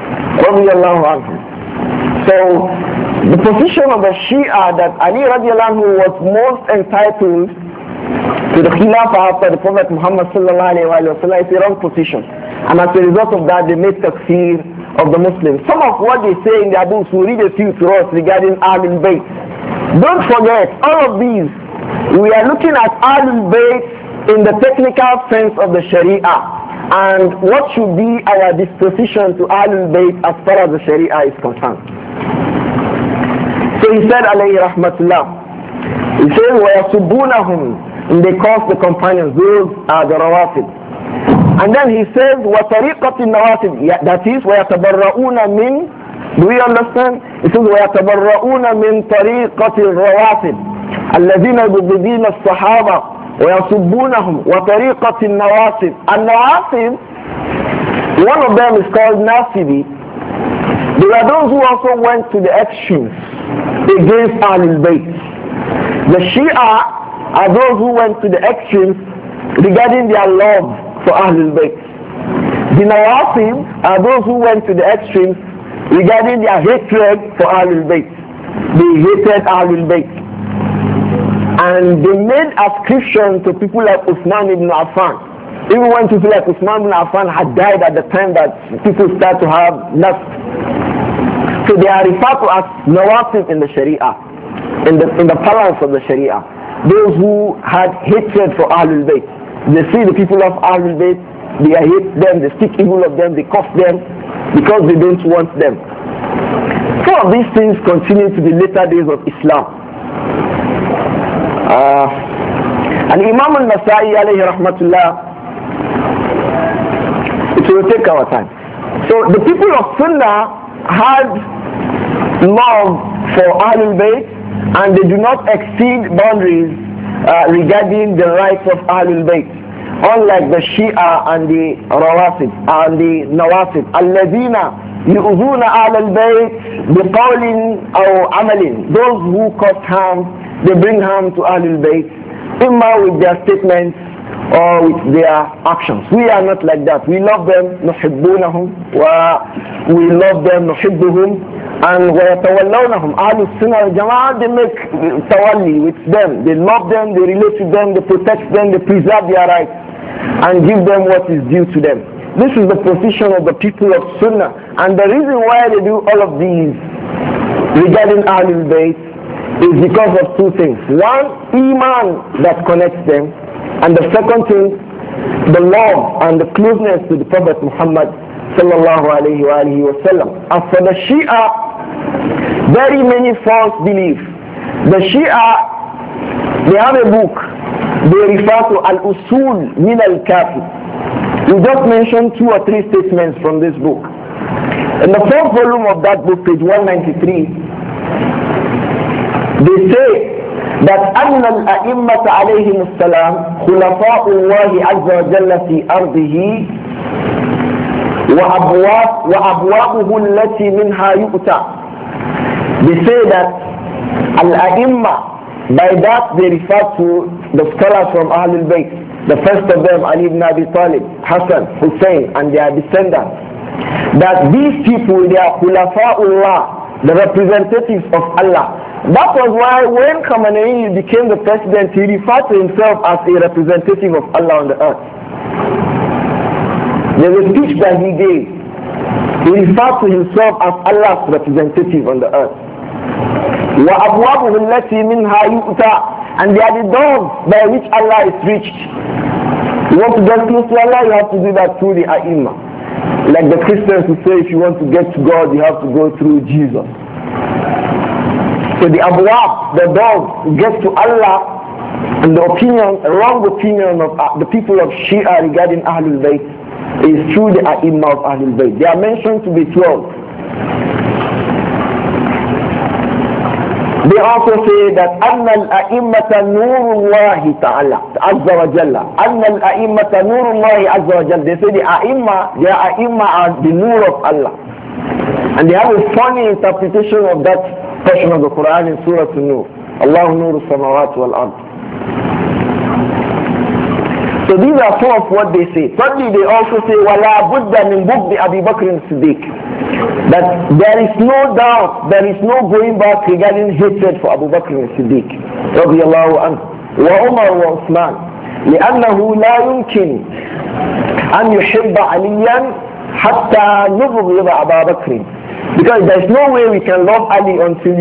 So, the position of the Shia that Ali radiallahu anhu was most entitled to the Khilafah after the Prophet Muhammad sallallahu alayhi wa sallam is the wrong position. And as a result of that, they made takfir of the Muslims. Some of what they say in their books, we read a few to us regarding Ahlul Bayt. Don't forget, all of these, we are looking at Ahlul Bayt in the technical sense of the Sharia and what should be our disposition to Ahlul Bayt as far as the Sharia is concerned. So he said, alayhi rahmatullah, he says, وَيَصُبُّونَهُمْ, and they curse the companions, those are the Rawafid. And then he says, وَطَرِيقَةِ النَّوَافِدِ, that is, وَيَتَبَرَّؤُونَ مِنْ, do we understand? It says, وَيَتَبَرَّؤُونَ مِنْ طَرِيقَةِ الرَّوَافِدِ الَّذِينَ يُبْغِضُونَ الصَّحَابَةَ وَيَصُبُّونَهُمْ وَطَرِيقَةِ النَّوَافِدِ. النَّوَافِدِ, one of them is called Nasibi. There are those who also went to the extremes against Ahlul Bayt. The Shia are those who went to the extremes regarding their love for Ahlul Bayt. The Nawafid are those who went to the extremes regarding their hatred for Ahlul Bayt. They hated Ahlul Bayt. And they made ascription to people like Uthman ibn Affan. Even when people like Uthman ibn Affan had died at the time that people start to have lust. So they are referred to as Nawafid in the Sharia, in the parlance of the Sharia. Those who had hatred for Ahlul Bayt. They see the people of Ahlul Bayt, they hate them, they speak evil of them, they curse them because they don't want them. Some of these things continue to the later days of Islam. And Imam al-Nasai alayhi rahmatullah, it will take our time. So the people of Sunnah had love for Ahlul Bayt and they do not exceed boundaries regarding the rights of Ahlul Bayt, unlike the Shia and the Rawafid and the Nawafid, alladhina yu'udhuna Ahlul Bayt biqawlin aw amalin. Those who cause harm, they bring harm to Ahlul Bayt, imma with their statements or with their actions. We are not like that. We love them, nuhibbunahum, wa we love them, nuhibbuhum, and وَيَتَوَلَّوْنَهُمْ Ahlus Sunnah wal Jama'ah, they make tawalli with them. They love them, they relate to them, they protect them, they preserve their rights and give them what is due to them. This is the position of the people of Sunnah. And the reason why they do all of these regarding Ahlul Bayt is because of two things. One, Iman that connects them. And the second thing, the love and the closeness to the Prophet Muhammad sallallahu alayhi wa alihi wa sallam. As for the Shia, very many false beliefs. The Shia, they have a book. They refer to Al-Usul min al-Kafi. We just mentioned 2 or 3 statements from this book. In the 4th volume of that book, page 193, they say that أن الأئمة عليهم السلام خلفاء الله عز وجل في أرضه وأبوابه التي منها يؤتى. They say that Al-A'imma, by that they refer to the scholars from Ahlul Bayt. The first of them, Ali ibn Abi Talib, Hassan, Hussein, and their descendants. that these people, they are Khulafa'ullah, the representatives of Allah. That was why when Khamenei became the president, he referred to himself as a representative of Allah on the earth. There's a speech that he gave. He referred to himself as Allah's representative on the earth. وَأَبْوَابُهُ الَّتِي مِنْهَا يُؤْتَى, and they are the doors by which Allah is reached. You want to get close to Allah, you have to do that through the Ai'. Like the Christians who say if you want to get to God, you have to go through Jesus. So the abwab, the doors, get to Allah, and the opinion, wrong opinion of the people of Shia regarding Ahlul Bayt is through the Ai''Mah of Ahlul Bayt. They are mentioned to be 12. They also say that أن الأئمة نور الله تعالى عز وجل. أن الأئمة نور الله عز وجل. They say the Ai''Mah, their Ai''Mah are the nur of Allah. And they have a funny interpretation of that portion of the Quran in Surah An-Nur. Allahu nuru samawati wal ard. So these are some of what they say. Thirdly, they also say وَلَا بُدَّ مِنْ بُغْضِ أَبِي بَكْرٍ الصِّدِّيقِ, that there is no doubt, there is no going back regarding hatred for Abu Bakr as-Siddiq رضي الله عنه وعمر وعثمان لأنه لا يمكن أن يحب عليا حتى نبغض أبا بكر, because there is no way we can love Ali until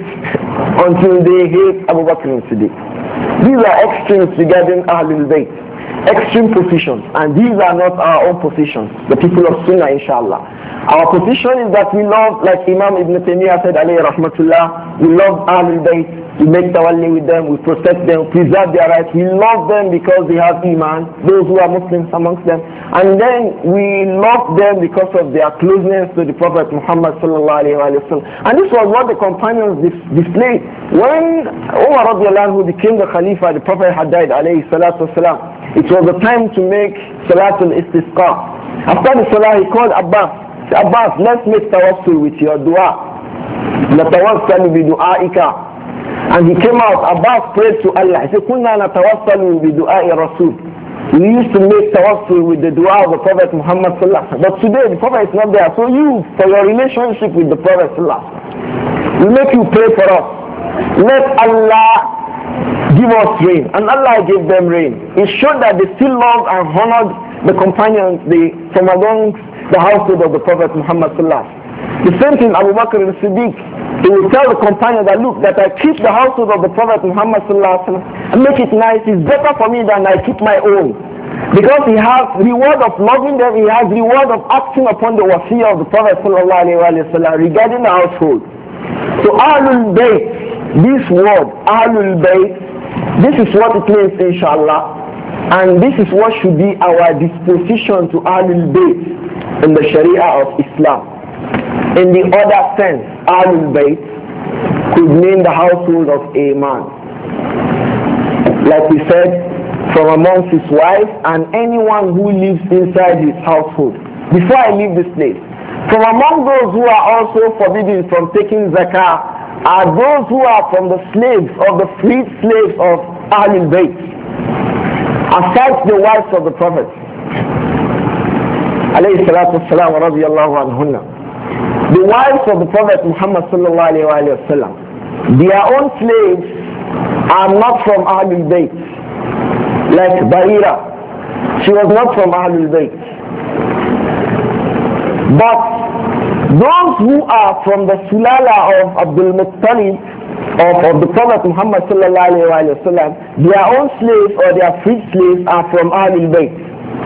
they hate Abu Bakr as-Siddiq. These are extremes regarding Ahlul Bayt, extreme positions, and these are not our own positions, the people of Sunnah, inshallah. Our position is that we love, like Imam Ibn Taymiyyah said, alayhi rahmatullah, we love Ahlul Bayt, we make tawalli with them, we protect them, preserve their rights. We love them because they have Iman, those who are Muslims amongst them. And then we love them because of their closeness to the Prophet Muhammad sallallahu alayhi wa sallam. And this was what the companions displayed. When Umar radiallahu anhu became the Khalifa, the Prophet had died alayhi salatu wasalam. It was the time to make Salatul Istisqa. After the Salah, he called Abbas. Abbas, let's make tawassul with your dua. Natawassalu bi du'aika. And he came out. Abbas prayed to Allah. He said, Kunna natawassalu bi du'ai Rasul. We used to make tawassul with the dua of the Prophet Muhammad sallallahu alaihi wasallam. But today the Prophet is not there. So you, for your relationship with the Prophet sallallahu alaihi wasallam, we make you pray for us. Let Allah give us rain. And Allah gave them rain. It showed that they still loved and honored the companions from amongst the household of the Prophet Muhammad sallallahu alaihi wasallam. The same thing Abu Bakr as-Siddiq. He will tell the companion that, look, that I keep the household of the Prophet Muhammad sallallahu alaihi wasallam and make it nice. It's better for me than I keep my own. Because he has reward of loving them, he has reward of acting upon the wasiyah of the Prophet sallallahu alaihi wasallam regarding the household. So Ahlul Bayt, this word, Ahlul Bayt, this is what it means, inshallah. And this is what should be our disposition to Ahlul Bayt in the Sharia of Islam. In the other sense, Ahlul Bayt could mean the household of a man. Like we said, from amongst his wives and anyone who lives inside his household. Before I leave this place, from among those who are also forbidden from taking zakah are those who are from the slaves of the freed slaves of Ahlul Bayt, aside the wives of the Prophet alayhi salatu wassalam wa radiyallahu anhunna. The wives of the Prophet Muhammad sallallahu alayhi wa sallam, their own slaves are not from Ahlul Bayt. Like Bahira, she was not from Ahlul Bayt. But those who are from the Sulala of Abdul Muttalib, of the Prophet Muhammad sallallahu alayhi wa sallam, their own slaves or their freed slaves are from Ahlul Bayt.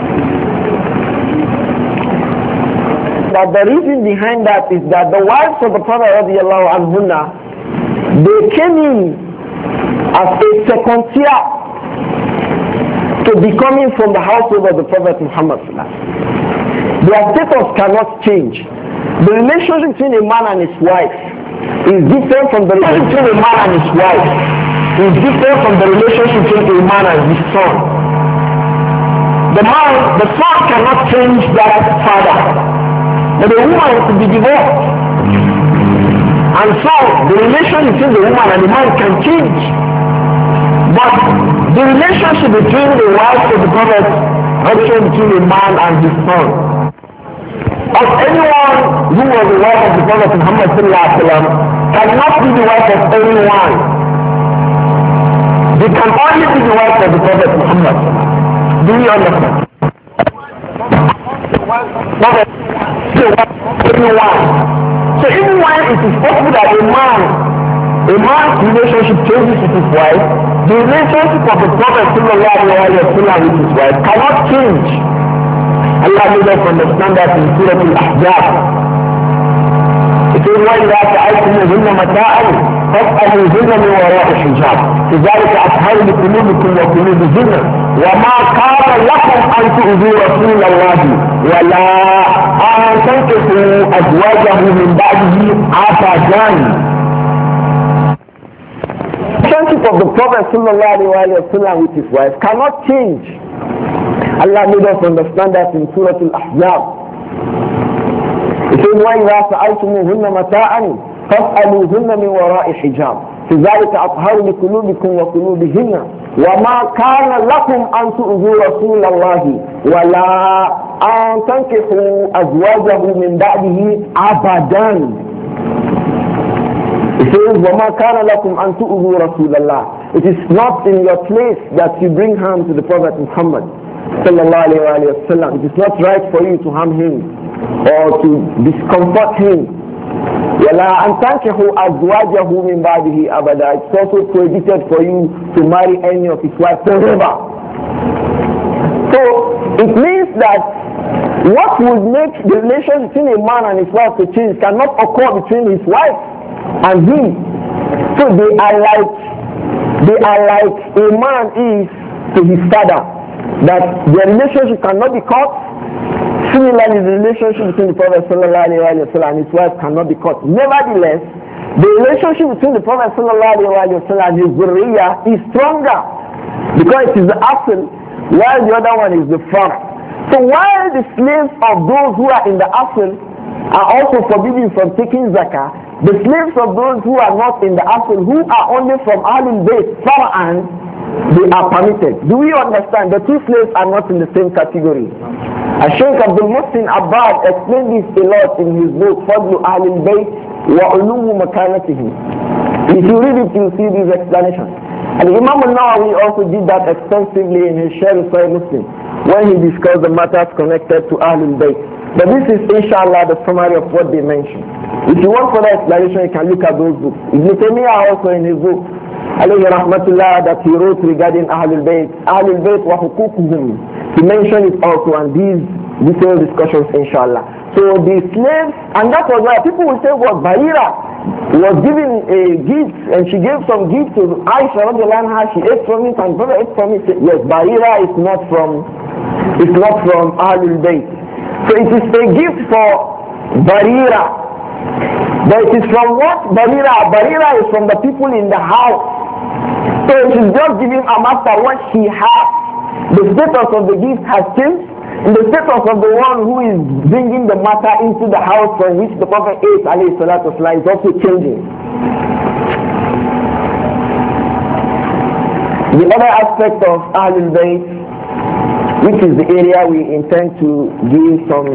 That the reason behind that is that the wives of the Prophet radiallahu anhunna, they came in as a second tier to becoming from the household of the Prophet Muhammad. Their status cannot change. The relationship between a man and his wife is different from the relationship between a man and his wife. Is different from the relationship between a man and his son. The son cannot change that father. But the woman could be divorced. And so the relation between the woman and the man can change. But the relationship between the wife of the Prophet, also between the man and his son. of anyone who was the wife of the Prophet Muhammad cannot be the wife of anyone. They can only be the wife of the Prophet Muhammad. Do you understand? Anyone. So even when it is possible that a man's relationship changes with his wife, the relationship of the Prophet with his wife cannot change. Allah made us understand that in Surah Al-Ahzab. It says, وَإِذَا سَأَلْتُمُوهُنَّ مَتَاعًا فَاسْأَلُوهُنَّ مِنْ وَرَاءِ حِجَابٍ كَذَلِكَ أَطْهَرُ لِقُلُوبِكُمْ وَقُلُوبِهِنَّ وَمَا كَانَ لَكُمْ أَنْ تُؤْذُوا رَسُولَ اللَّهِ وَلَا أَنْ تَنكِحُوا أَزْوَاجَهُ مِنْ بَعْدِهِ أَبَدًا. The relationship of the Prophet with his wife cannot change. Allah made us understand that in Surah Al-Ahzab. It says, وَإِذَا سَأَلْتُمُوهُنَّ مَتَاعًا فَاسْأَلُوهُنَّ مِنْ وَرَاءِ حِجَابٍ كَذَلِكَ أَطْهَرُ لِقُلُوبِكُمْ وَقُلُوبِهِنَّ وَمَا كَانَ لَكُمْ أَنْ تُؤْذُوا رَسُولَ اللَّهِ وَلَا أَنْ تَنكِحُوا أَزْوَاجَهُ مِنْ بَعْدِهِ أَبَدًا. It says, وَمَا كَانَ لَكُمْ أَنْ تُؤْذُوا رَسُولَ اللَّهِ. It is not in your place that you bring harm to the Prophet Muhammad sallallahu alayhi wa sallam. It is not right for you to harm him or to discomfort him. وَلَا أَنْ تَنْكِحُوا أَزْوَاجَهُ مِنْ بَعْدِهِ أَبَدًا. It's also prohibited for you to marry any of his wives forever. So it means that what would make the relation between a man and his wife to change cannot occur between his wife and him. So they are like a man is to his father, that their relationship cannot be cut. Similarly, the relationship between the Prophet and his wife cannot be cut. Nevertheless, the relationship between the Prophet and his zuriyah is stronger because it is the asl, while the other one is the farm. So while the slaves of those who are in the asl are also forbidden from taking zakah, the slaves of those who are not in the asl, who are only from Ahlul Bayt, Fara'an, they are permitted. Do we understand? The two slaves are not in the same category. Sheikh Abdul Muhsin Abbad explained this a lot in his book, Fadlu Ahlul Bayt wa Ulumu Makanatihim. If you read it, you'll see these explanations. And Imam al-Nawawi also did that extensively in his Sharh Sahih Muslim, when he discussed the matters connected to Ahlul Bayt. But this is, inshallah, the summary of what they mentioned. If you want further explanation, you can look at those books. Ibn Taymiyyah also in his book, alayhi rahmatullah, that he wrote regarding Ahlul Bayt wa huququhum. He mentioned it also, and these detailed discussions, inshallah. So the slaves, and that was why people will say, what, Bahira was given a gift, and she gave some gift to Aisha radiallahu anha, she ate from it, and brother ate from it. Yes, Bahira is not from Ahlul Bayt. So it is a gift for Barira. But it is from what? Barira. Barira is from the people in the house. So it is just giving a master what she has. The status of the gift has changed. The status of the one who is bringing the matter into the house from which the Prophet ate, alayhi salatu wasalam, is also changing. The other aspect of Ahlul Bayt, which is the area we intend to give some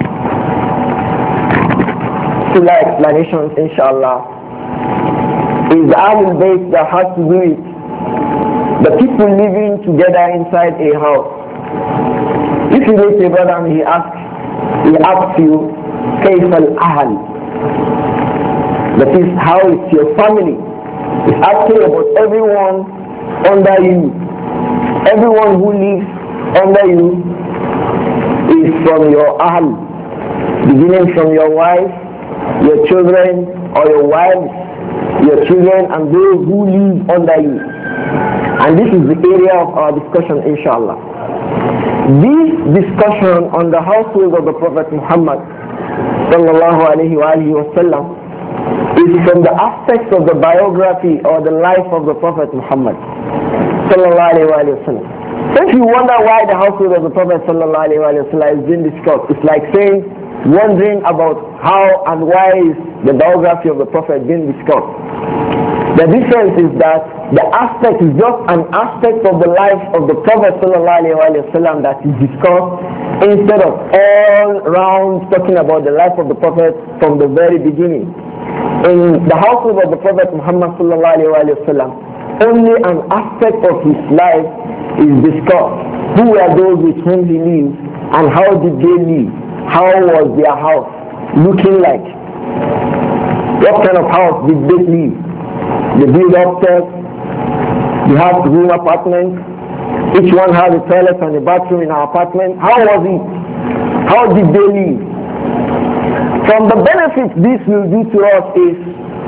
fuller explanations, inshallah, is the Ahlul Bayt that has to do with the people living together inside a house. If you meet a brother and he asks you, كيف الأهل? That is, how is your family? He's asking about everyone under you. Everyone who lives under you is from your ahl, beginning from your wife, your children, or your wives, your children, and those who live under you. And this is the area of our discussion, inshallah. This discussion on the household of the Prophet Muhammad sallallahu alayhi wa sallam is from the aspects of the biography or the life of the Prophet Muhammad sallallahu alayhi wa sallam. So if you wonder why the household of the Prophet sallallahu alayhi wa sallam is being discussed, it's like saying, wondering about how and why is the biography of the Prophet being discussed. The difference is that the aspect is just an aspect of the life of the Prophet ﷺ that is discussed, instead of all round talking about the life of the Prophet from the very beginning. In the household of the Prophet Muhammad ﷺ, only an aspect of his life is discussed. Who were those with whom he lived, and how did they live? How was their house looking like? What kind of house did they live? They built upstairs, they had room apartments, each one had a toilet and a bathroom in our apartment. How was it? How did they live? From the benefits this will do to us is,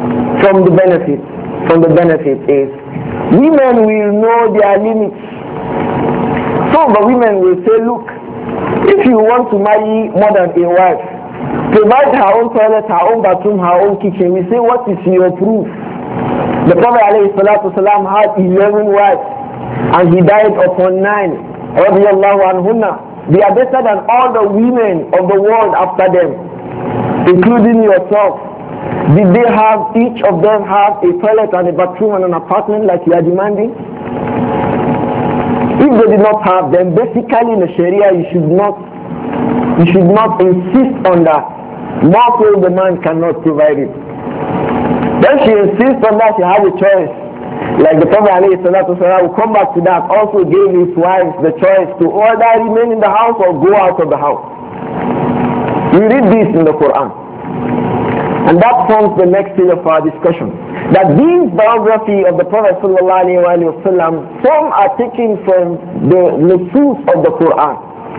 women will know their limits. Some of the women will say, look, if you want to marry more than a wife, provide her own toilet, her own bathroom, her own kitchen. We say, what is your proof? The Prophet ﷺ had 11 wives and he died upon 9. Radiallahu anhunna. They are better than all the women of the world after them, including yourself. Did they have, each of them have a toilet and a bathroom and an apartment like you are demanding? If they did not have them, basically in the Sharia you should not insist on that. More so the man cannot provide it. Then she insists on that, she has a choice. Like the Prophet ﷺ will come back to that, also gave his wives the choice to either remain in the house or go out of the house. We read this in the Quran. And that forms the next stage of our discussion. That these biography of the Prophet ﷺ, some are taken from the nusus of the Quran.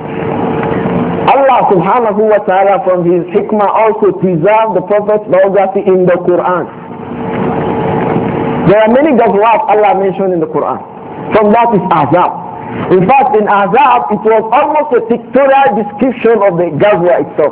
Allah subhanahu wa ta'ala from his hikmah also preserved the Prophet's biography in the Quran. There are many ghazwat Allah mentioned in the Quran. From that is Ahzab. In fact, in Ahzab, it was almost a pictorial description of the ghazwa itself.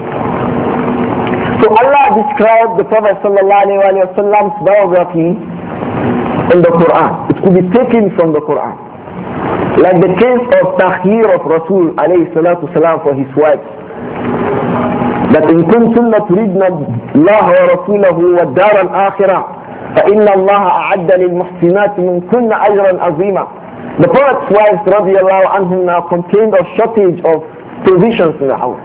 So Allah described the Prophet ﷺ's biography in the Quran. It could be taken from the Quran. Like the case of Takhir of Rasul ﷺ for his wife. That in kuntum turidna Allah wa rasulahu wa dar al-akhirah فإن الله أعد للمحسنات من كن أجرا عظيما. The Prophet's wives radiallahu anhum now complained of shortage of provisions in the house.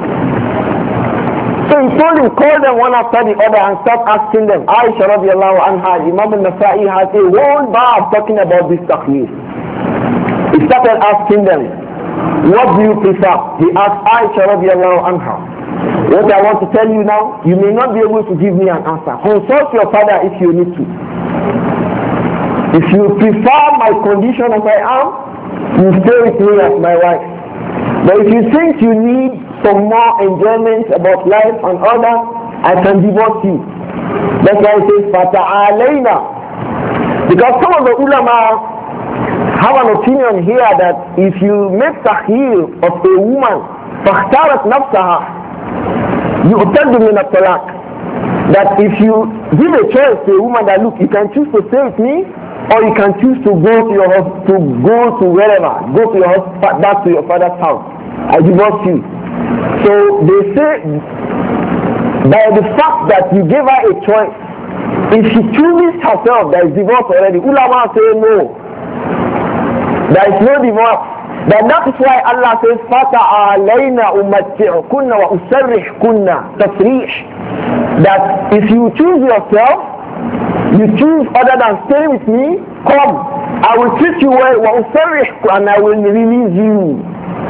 So he told him, call them one after the other and start asking them. Aisha radiallahu anha, Imam al-Nasa'i has a whole bar talking about this takhir. He started asking them, what do you prefer? He asked Aisha radiallahu anha. What I want to tell you now, you may not be able to give me an answer. Consult your father if you need to. If you prefer my condition as I am, you stay with me as my wife. But if you think you need some more enjoyment about life and others, I can divorce you. That's why it says, فَتَعَالَيْنَا. Because some of the ulama have an opinion here that if you make takhir of a woman, فَاخْتَارَتْ نَفْسَهَا, يُؤْتَدُ مِنَ الطَّلَاقِ, that if you give a choice to a woman that, look, you can choose to stay with me, or you can choose to go to your house, to go to wherever, go to your house, back to your father's house. I divorce you. So they say, by the fact that you gave her a choice, if she chooses herself, there is divorce already. Ulama say no. There is no divorce. Then that is why Allah says, فَتَعَالَيْنَا أُمَتِّعْكُنَّ وَأُسَرِّحْكُنَّ تَسْرِيحٍ. That if you choose yourself, you choose other than stay with me, come, I will treat you well, وَأُسَرِّحْكُ, and I will release you.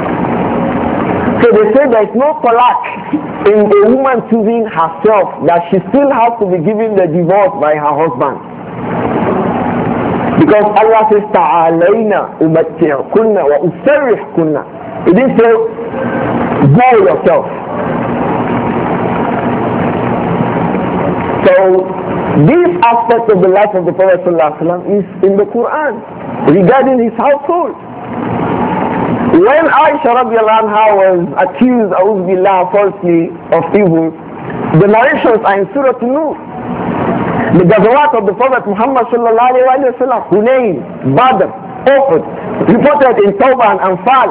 So they say there is no talaq in a woman choosing herself, that she still has to be given the divorce by her husband. Because Allah says, تَعَالَيْنَا أُمَتِّعْكُنَّ وَأُسَرِّحْكُنَّ. It didn't say, go yourself. So, this aspect of the life of the Prophet ﷺ is in the Quran, regarding his household. When Aisha radiallahu anha was accused, a'udhu billah, falsely of evil, the narrations are in Surah An-Nur. The ghazawat of the Prophet Muhammad sallallahu alayhi wa sallam, Hunayn, Badr, Uhud, reported in Tawbah and Anfal.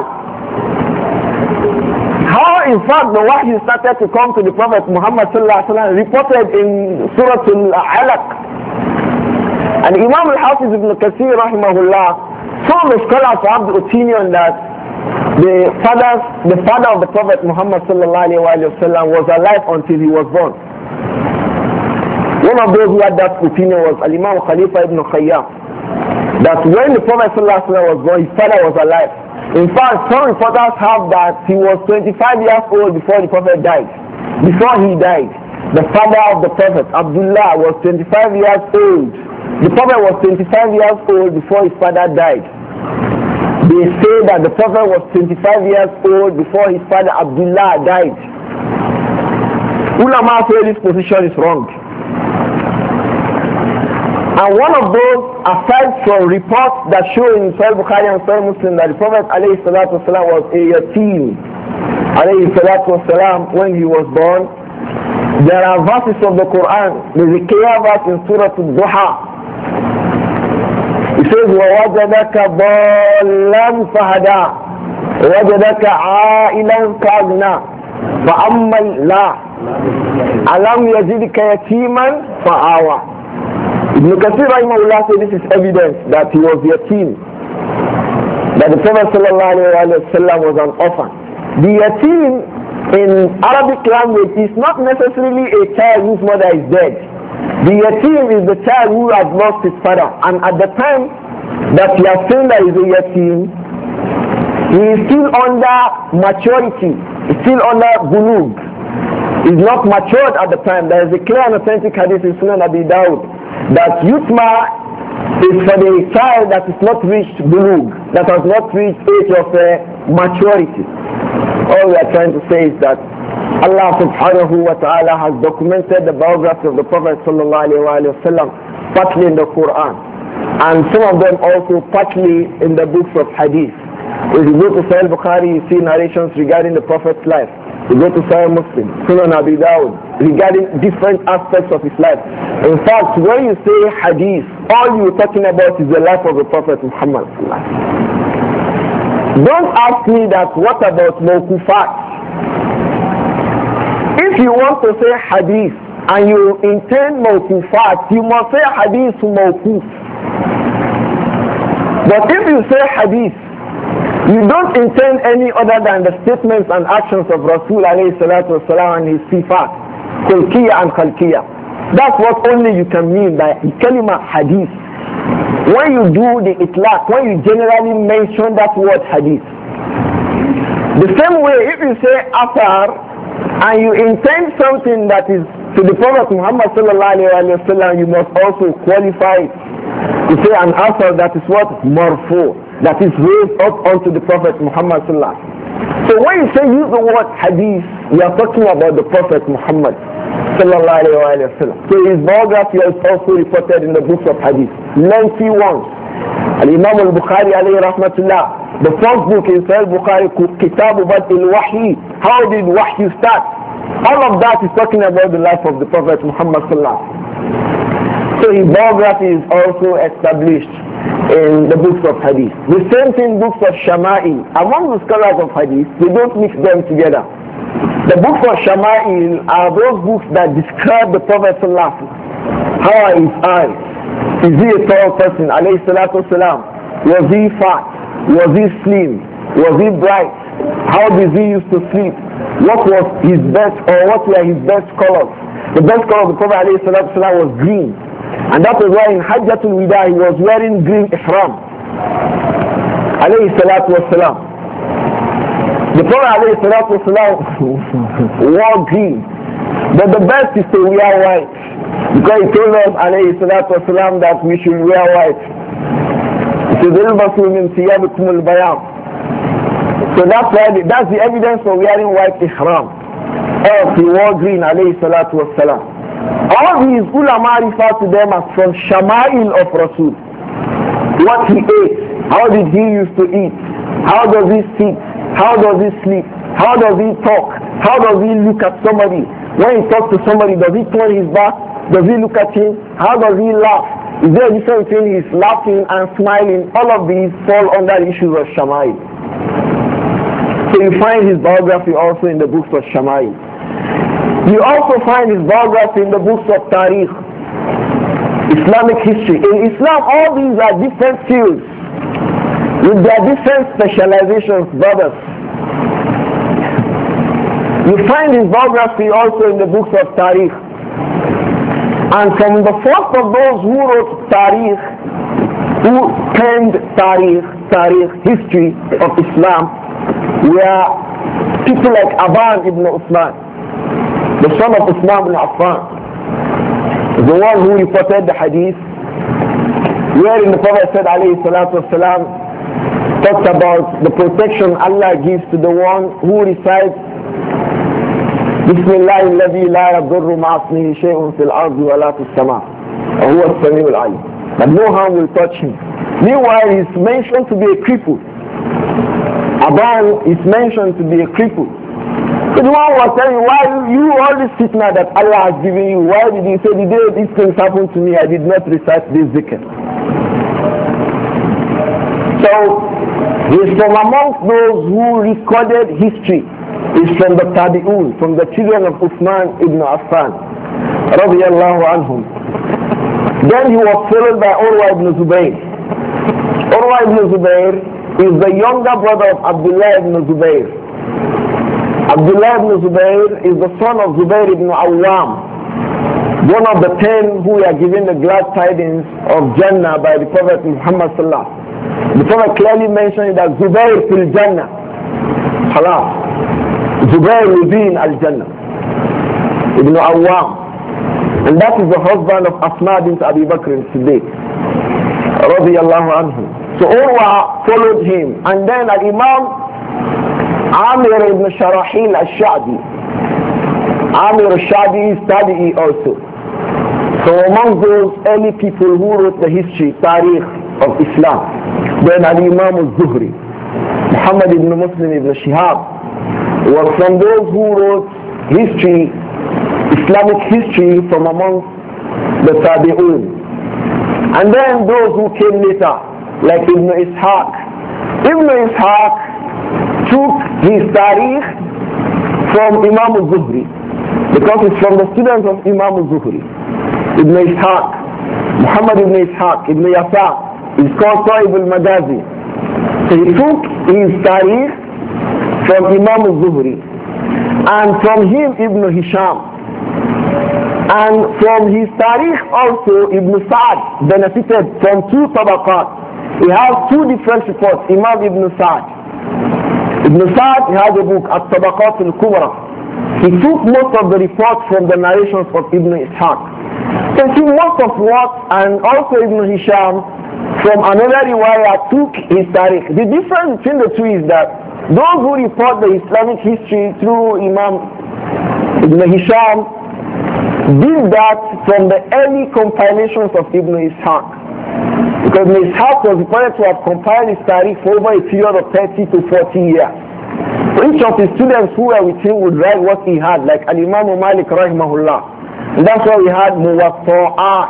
How in fact the wahy started to come to the Prophet Muhammad sallallahu alayhi wa sallam, reported in Surah Al-Alaq. And Imam al-Hafiz ibn Kathir rahimahullah, some of the scholars have the opinion that the father of the Prophet Muhammad sallallahu alayhi wa sallam was alive until he was born. One of those who had that opinion was Al-Imam Khalifa ibn Khayyam, that when the Prophet sallallahu alayhi wa sallam was born, his father was alive. In fact, some reporters have that he was 25 years old before the Prophet died. Before he died, the father of the Prophet, Abdullah, was 25 years old. The Prophet was 25 years old before his father died. They say that the Prophet was 25 years old before his father Abdullah died. Ulama say this position is wrong. And one of those, aside from reports that show in Sahih Bukhari and Sahih Muslim that the Prophet alayhi salatu wasalam was a yatim, alayhi salatu wasalam, when he was born, there are verses of the Quran. There is a clear verse in Surah Al-Duha. It says, وَوَجَدَكَ ضَالًّا فَهَدَى وَوَجَدَكَ عَائِلًا فَأَغْنَى فَأَمَّا اللَّهُ أَلَمْ يَجِدْكَ يَتِيمًا فَآوَى. Ibn Kathir rahimahullah said this is evidence that he was yatim, that the Prophet sallallahu alayhi wa sallam was an orphan. The yatim in Arabic language is not necessarily a child whose mother is dead. The yatim is the child who has lost his father, and at the time that you are saying that he is a yatim, he is still under maturity, he is still under bulugh. He is not matured at the time. There is a clear and authentic hadith in Sunan Abi Dawud that yutma is for the child that is not reached bulugh, that has not reached age of maturity. All we are trying to say is that Allah subhanahu wa ta'ala has documented the biography of the Prophet sallallahu alayhi wa sallam partly in the Quran, and some of them also partly in the books of hadith. If you go to Sahih Bukhari, you see narrations regarding the Prophet's life. You go to Sahih Muslim, Sunan Abi Dawud, regarding different aspects of his life. In fact, when you say hadith, all you're talking about is the life of the Prophet Muhammad. Don't ask me that what about mawkufat. If you want to say hadith and you intend mawkufat, you must say hadith mawkuf. But if you say hadith, you don't intend any other than the statements and actions of Rasul alayhi salatu wasalam and his sifat, khulqiyya and khalqiyya. That's what only you can mean by kalima hadith. When you do the itlaq, when you generally mention that word hadith. The same way, if you say athar and you intend something that is to the Prophet Muhammad sallallahu alayhi wa sallam, you must also qualify it. You say an athar that is what? Marfu, that is raised up onto the Prophet Muhammad sallallahu alayhi wa sallam. So when you say use the word hadith, you are talking about the Prophet Muhammad sallallahu alayhi wa sallam. So his biography is also reported in the books of hadith, lengthy ones. Al-Imam al-Bukhari alayhi rahmatullah, the first book in Sahih Bukhari, Kitab Bad'il Wahyi, how did Wahyi start? All of that is talking about the life of the Prophet Muhammad sallallahu alayhi wa sallam. So his biography is also established in the books of hadith. The same thing books of Shama'il. Among the scholars of hadith, they don't mix them together. The books of Shama'il are those books that describe the Prophet sallallahu alaihi wasallam. How are his eyes? Is he a tall person? Alayhi salatu wasalam. Was he fat? Was he slim? Was he bright? How did he used to sleep? What was his best, or what were his best colors? The best color of the Prophet alayhi salatu wasalam was green. And that was why in Hajjatul Wida he was wearing green ihram. Alayhi salatu wasalam. The Prophet alayhi salatu wasalam wore green. But the best is to wear white. Because he told us alayhi salatu wasalam that we should wear white. He said, so that's why that's the evidence for wearing white ihram. Or he wore green alayhi salatu wasalam. All these ulama refer to them as from Shama'il of Rasul. What he ate, how did he used to eat, how does he sit, how does he sleep, how does he talk, how does he look at somebody. When he talks to somebody, does he turn his back, does he look at him, how does he laugh, is there a difference between his laughing and smiling? All of these fall under the issues of Shama'il. So you find his biography also in the books of Shama'il. You also find his biography in the books of Tariq. Islamic history. In Islam, all these are different fields with their different specializations, brothers. You find his biography also in the books of Tariq. And from the first of those who wrote Tariq, who penned Tariq, history of Islam, were people like Aban ibn Uthman, the son of Uthman ibn Affan, the one who reported the hadith, wherein the Prophet said, alayhi salatu wasalam, talked about the protection Allah gives to the one who recites بسم الله الذي لا يضر مع اسمه شيء في الأرض ولا في السماء وهو السميع العليم. But no harm will touch him. Meanwhile, he is mentioned to be a cripple. Aban is mentioned to be a cripple. So the one was telling you, why you all this fitna that Allah has given you, why did you say the day these things happened to me, I did not recite this zikr? So he is from amongst those who recorded history. Is from the Tabi'un, from the children of Uthman ibn Affan, radiyallahu anhum. Then he was followed by Urwa ibn Zubayr. Urwa ibn Zubayr is the younger brother of Abdullah ibn Zubayr. Abdullah ibn Zubayr is the son of Zubayr ibn Awwam, one of the 10 who are given the glad tidings of Jannah by the Prophet Muhammad sallallahu alaihi wasallam. The Prophet clearly mentioned that Zubayr fil Jannah. Halas. Zubayr will be in Al-Jannah, Ibn Awwam, and that is the husband of Asma bint Abi Bakr Siddiq, radiyallahu anhu. So Urwa followed him, and then Imam Amir ibn Sharahil al-Sha'bi. Amir al-Sha'bi is Tabi'i also. So among those early people who wrote the history, Tariq of Islam, then Imam al-Zuhri, Muhammad ibn Muslim ibn Shihab, was from those who wrote history, Islamic history from amongst the Tabi'un. And then those who came later, like Ibn Ishaq. Ibn Ishaq took his Tariq from Imam al-Zuhri, because it's from the students of Imam al-Zuhri. Ibn Ishaq, Muhammad ibn Ishaq, Ibn Yasa, is called Sahib al-Magazi. So he took his Tariq from Imam al-Zuhri, and from him Ibn Hisham, and from his Tariq also Ibn Sa'd benefited from two tabaqat. He has two different reports. Imam Ibn Sa'd has a book, At-Tabaqat al-Kubra. He took most of the reports from the narrations of Ibn Ishaq. So see, most of what, and also Ibn Hisham from another riwayah took his Tariq. The difference between the two is that those who report the Islamic history through Imam Ibn Hisham did that from the early compilations of Ibn Ishaq. Because Ibn Ishaq was reported to have compiled his Tariq for over a period of 30 to 40 years. So each of his students who were with him would write what he had, like Al-Imam Malik rahimahullah. And that's why we had Muwatta'at,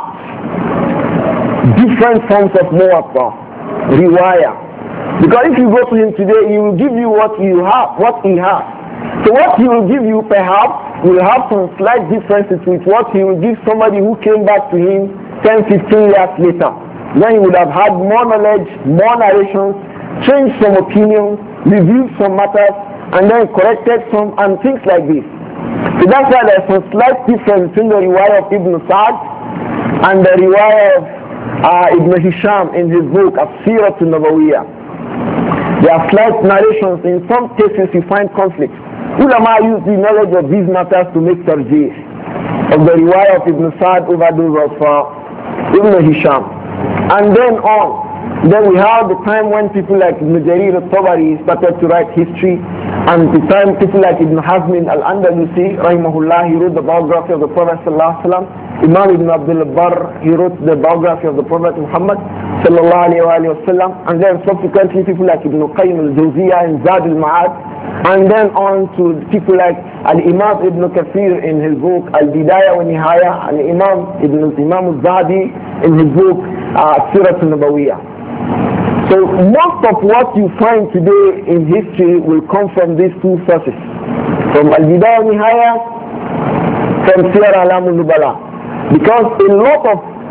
different forms of Muwatta, Riwayah. Because if you go to him today, he will give you what you have, what he has. So what he will give you perhaps will have some slight differences with what he will give somebody who came back to him 10, 15 years later. Then he would have had more knowledge, more narrations, changed some opinions, reviewed some matters, and then corrected some, and things like this. So that's why there's some slight difference between the riwayah of Ibn Sa'd and the riwayah of Ibn Hisham in his book, As-Sirat al-Nabawiyyah. There are slight narrations. In some cases you find conflict. Ulama use the knowledge of these matters to make tarjih of the riwayah of Ibn Sa'd over those of Ibn Hisham. And then on. Then we have the time when people like Ibn Jarir al-Tabari started to write history, and the time people like Ibn Hazm al-Andalusi, rahimahullah, he wrote the biography of the Prophet sallallahu alaihi wasallam. Imam Ibn Abdul Barr, he wrote the biography of the Prophet Muhammad sallallahu alaihi wasallam, and then subsequently people like Ibn Qayyim al-Jawziyah and Zad al-Ma'ad, and then on to people like Al-Imam Ibn Kathir in his book Al-Bidayah wa Nihaya, and Imam al-Zahdi in his book Sirat al-Nabawiyyah. So most of what you find today in history will come from these two sources, from Al-Bidayah wa Nihaya, from Siyar Alam al-Nubala. Because a lot of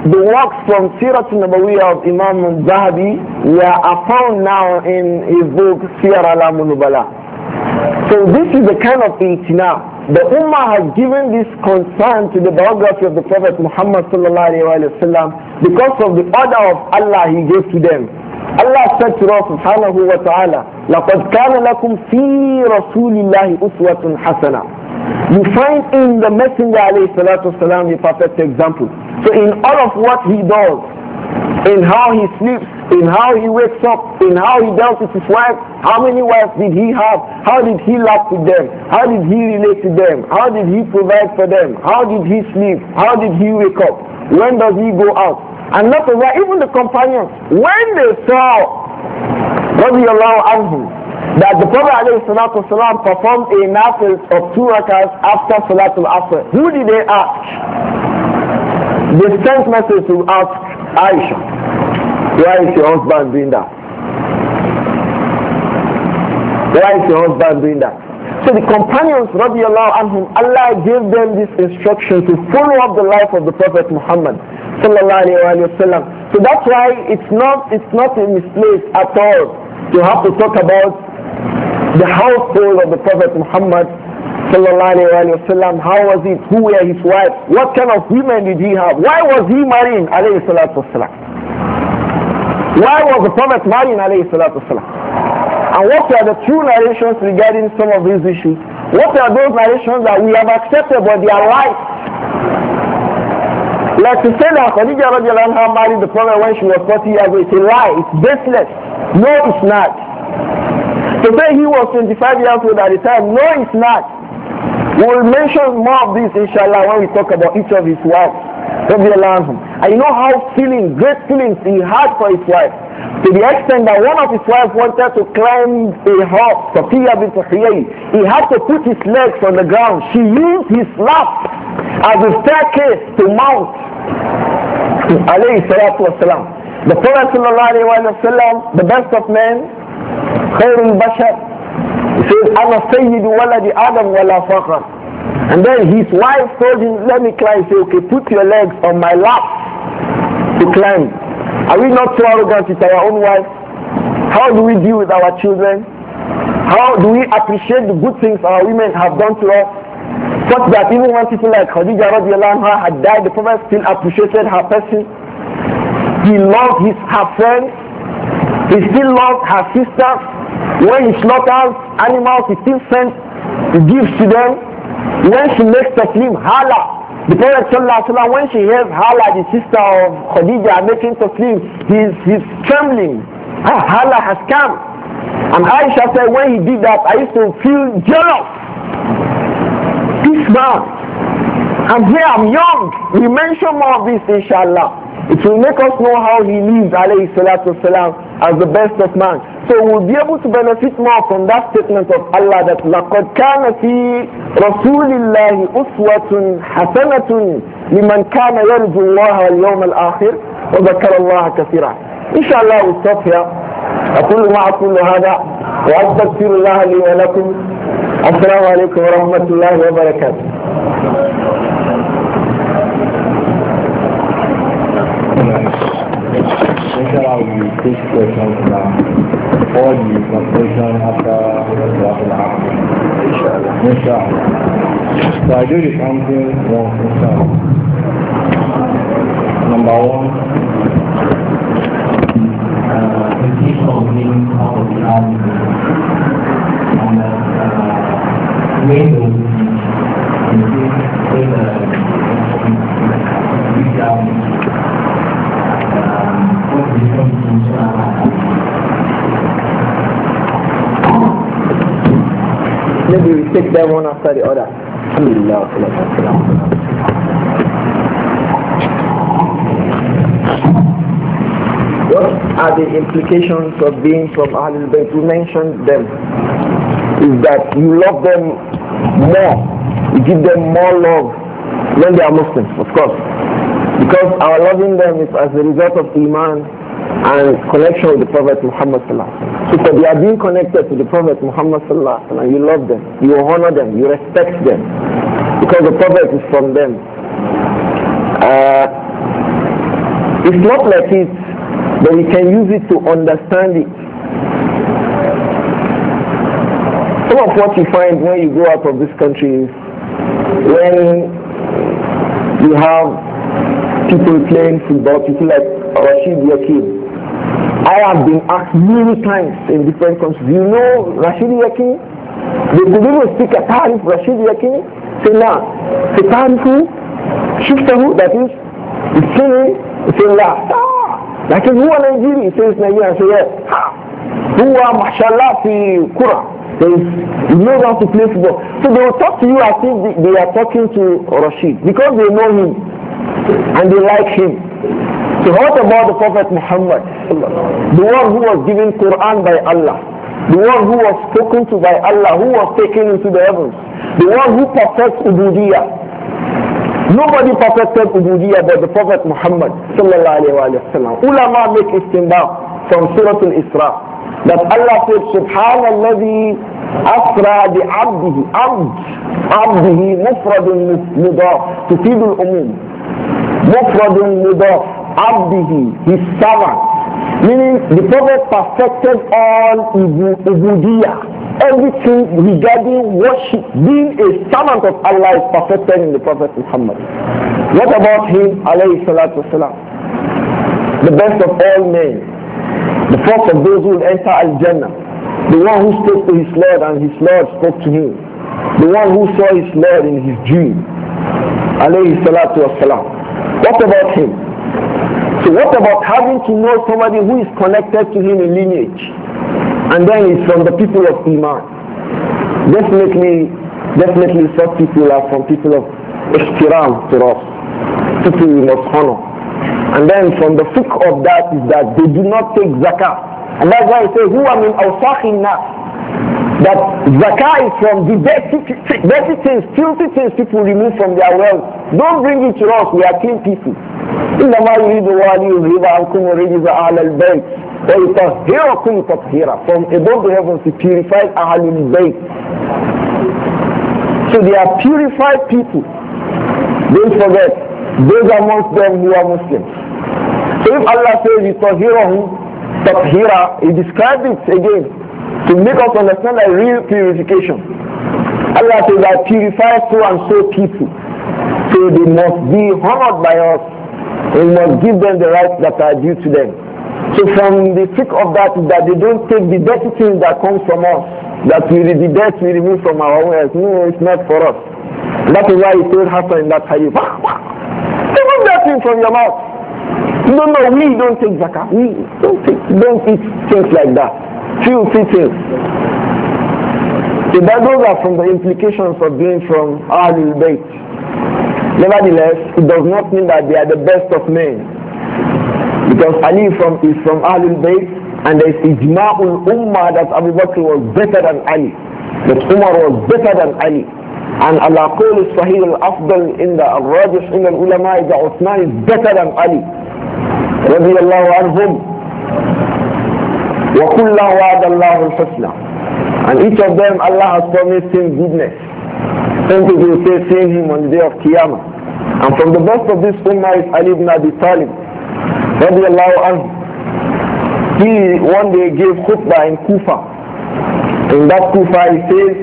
the works from Sirat al-Nabawiyya of Imam Zahabi are found now in his book Siyar Alamun Nubala. So this is the kind of itina. The Ummah has given this concern to the biography of the Prophet Muhammad sallallahu alayhi wa sallam because of the order of Allah he gave to them. Allah said to us subhanahu wa ta'ala, لَقَدْ كَانَ لَكُمْ فِي رَسُولِ اللَّهِ أُسْوَةٌ حَسَنَةٌ. You find in the Messenger alayhi salatu wasalam a perfect example. So in all of what he does, in how he sleeps, in how he wakes up, in how he dealt with his wife, how many wives did he have, how did he laugh with them, how did he relate to them, how did he provide for them, how did he sleep, how did he wake up, when does he go out. And not only that, even the companions, when they saw radiallahu anhum, that the Prophet ﷺ performed a nafil of 2 rakats after Salatul Asr, who did they ask? They sent message to ask Aisha, why is your husband doing that? Why is your husband doing that? So the companions, radiallahu anhum, Allah gave them this instruction to follow up the life of the Prophet Muhammad sallallahu alayhi wa sallam. So that's why it's not a misplaced at all to have to talk about the household of the Prophet Muhammad sallallahu alayhi wa sallam. How was it? Who were his wives? What kind of women did he have? Why was he marrying alayhi salatu wasalam? Why was the Prophet marrying alayhi salatu wasalam? And what are the true narrations regarding some of these issues? What are those narrations that we have accepted but they are right? Like to say that Khadija radiallahu anha married the Prophet when she was 40 years old, it's a lie, it's baseless. No, it's not. To say he was 25 years old at the time, no, it's not. We will mention more of this inshallah when we talk about each of his wives. And you know how great feelings he had for his wife, to the extent that one of his wives wanted to climb a horse, Safiya bint Huyay. He had to put his legs on the ground. She used his lap as a staircase to mount. Alayhi salatu wasalam. The Prophet sallallahu alayhi wa sallam, the best of men, khairul bashar, he says, Ana sayyidu waladi Adam wala fakhr. And then his wife told him, let me climb. He said, okay, put your legs on my lap to climb. Are we not so arrogant with our own wives? How do we deal with our children? How do we appreciate the good things our women have done to us? Such that even when people like Khadija radiallahu anha had died, the Prophet still appreciated her person. He loved her friends. He still loved her sisters. When he slaughters animals, he still sends gifts to them. When she makes taslim, hala. The Prophet ﷺ, when she hears hala, the sister of Khadija, making taslim, he's trembling. Hala has come. And Aisha said, when he did that, I used to feel jealous. This man. And here I'm young. We mention more of this, inshallah. It will make us know how he lived, alayhi salatu wasalam, as the best of man. So we'll be able to benefit more from that statement of Allah that لَقَدْ كَانَ فِي رَسُولِ اللَّهِ أُسْوَةٌ حَسَنَةٌ لِمَنْ كَانَ يَرْجُو اللَّهَ وَالْيَوْمَ الْآخِرِ وَذَكَرَ اللَّهَ كَثِيرًا. Inshallah we'll stop here. أقول ما أقول هذا وأستغفر الله لي ولكم. السلام عليكم ورحمة الله وبركاته. Inshallah, we will take questions now. All the translation after Inshallah. So I do the counting once, inshallah. Number 1. The people of living out of the army and when the maybe we take them one after the other. What are the implications of being from Ahlul Bayt? We mentioned them. Is that you love them more. You give them more love when they are Muslims, of course. Because our loving them is as a result of Iman and connection with the Prophet Muhammad sallallahu alaihi wasallam. So they are being connected to the Prophet Muhammad sallallahu alaihi wasallam. You love them, you honor them, you respect them, because the Prophet is from them. It's not like it, but we can use it to understand it. Some of what you find when you go out of this country is when you have people playing football, people like Rashid Yakin. I have been asked many times in different countries, you know Rashid Yakin? They could even speak a Tarif Rashid Yakin. Say now, say Tarifu, Shiftahu, that is, it's singing, say la. Like who are Nigeria? He says Nigeria, say yes. Who are mashallah fi Kura? He knows how to play football. So they will talk to you as if they are talking to Rashid because they know him and they like him. So what about the Prophet Muhammad? The one who was given Quran by Allah, the one who was spoken to by Allah, who was taken into the heavens, the one who perfects Ubudiyah. Nobody perfected Ubudiyah but the Prophet Muhammad sallallahu alayhi wa sallam. Ulama make istinbah from Surah Al-Isra that Allah said, Subhanalladhi asra bi'abdihi, abdihi mufradun mudaf, tufidul umum, mufradun mudaf, abdihi, his servant. Meaning the Prophet perfected all Ubudiyah. Everything regarding worship, being a servant of Allah is perfected in the Prophet Muhammad. What about him, alayhi salatu wasalam? The best of all men, the first of those who will enter Al-Jannah, the one who spoke to his Lord and his Lord spoke to him, the one who saw his Lord in his dream, alayhi salatu wasalam. What about him? So what about having to know somebody who is connected to him in lineage? And then it's from the people of Iman. Definitely such people are from people of ihtiram to us. People we must honor. And then from the fiqh of that is that they do not take zakah. And that's why I say, who are min awsakhin nas? That zakah is from the dirty things, filthy things people remove from their wealth. Don't bring it to us, we are clean people. إنما يريد الله ليذهب عنكم الرجس أهل البيت ويطهركم تطهيرا. From above the heavens he purified Ahlul Bayt. So they are purified people. Don't forget, those amongst them who are Muslims. So if Allah says يطهرهم تطهيرا, he described it again to make us understand that real purification. Allah says I purify so and so people. So they must be honored by us. We must give them the rights that are due to them. So from the trick of that is that they don't take the dirty things that comes from us, that the dirt we remove from our own health. No, it's not for us. That is why he told Hassan in that hadith, remove that thing from your mouth. No, we don't take zakah. We don't eat things like that. Few things. So that those are from the implications of being from Ahlul Bayt. Nevertheless, it does not mean that they are the best of men. Because Ali is from Ahlul Bayt, and there is Ijma'ul Ummah that Abu Bakr was better than Ali, that Umar was better than Ali. And Allah Qul is Sahih al-Afdal in the Al-Rajih in al-Ulama that Uthman is better than Ali. Radiyallahu anhum. Wa kullahu wa'ada Allahu al-husna. And each of them Allah has promised him goodness. Some people will say seeing him on the day of Qiyamah. And from the best of this ummah is Ali ibn Abi Talib. Radiallahu anhu. He one day gave khutbah in Kufa. In that Kufa he says,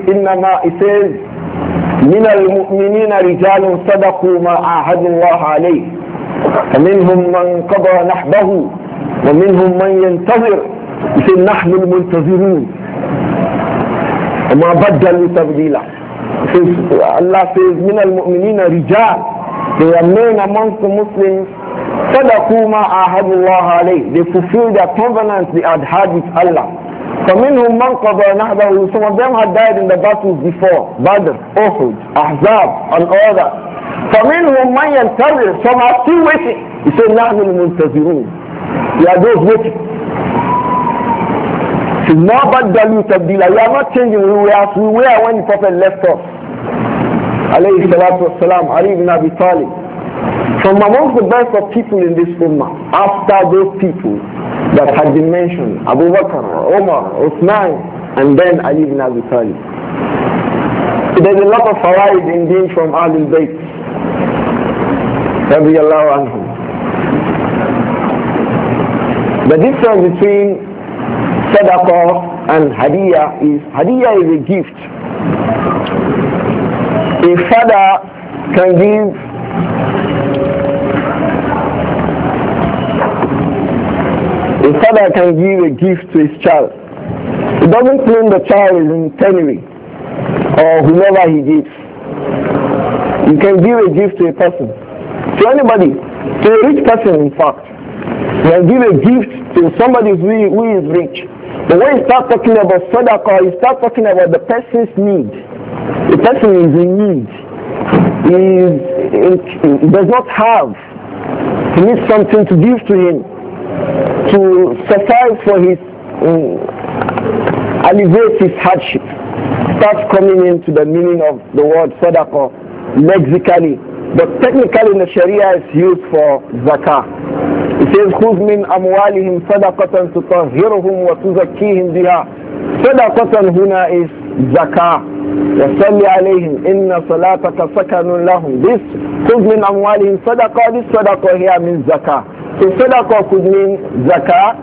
من المؤمنين رجال صدقوا ما عاهدوا الله عليه فمنهم من قضى نحبه ومنهم من ينتظر يقول نحن المنتظرون وما بدلوا تبديلا. Allah says, من المؤمنين رجال, they are men amongst the Muslims, صدقوا ما عاهدوا الله عليه, they fulfill their covenants they had had with Allah. فمنهم من قضى نحبه, some of them had died in the battles before, Badr, Uhud, Ahzab, and all that. فمنهم من ينتظر, some are still waiting. He said, نحن المنتظرون, we are those waiting. ما بدلوا تبديلا, we are not changing, we were when the Prophet left us. Alayhi salatu wassalam, Ali ibn Abi Talib. From amongst the best of people in this ummah, after those people that had been mentioned, Abu Bakr, Umar, Uthman, and then Ali ibn Abi Talib. There's a lot of fawaid in being from Ahlul Bayt. Radiyallahu anhum. The difference between sadaqah and hadiyah is a gift. A father can give a gift to his child. It doesn't mean the child is in penury or whomever he gives. You can give a gift to a person, to anybody, to a rich person in fact. You can give a gift to somebody who is rich. But when you start talking about sadaqah, you start talking about the person's need. The person is in need. He does not have. He needs something to give to him to suffice for his alleviate his hardship. Starts coming into the meaning of the word sadaqah lexically, but technically in the Sharia it's used for zakah. It says خُذْ مِنْ أَمْوَالِهِمْ صَدَقَةً تُطَهِّرُهُمْ وَتُزَكِّيهِمْ بِهَا. Sadaqatan huna is zakah. وَصَلِّ عَلَيْهِمْ إِنَّ صَلَاتَكَ سَكَنٌ لَهُمْ. This خُذْ مِنْ أَمْوَالِهِمْ sadaqah, this sadaqah here means zakah. So sadaqah could mean zakah.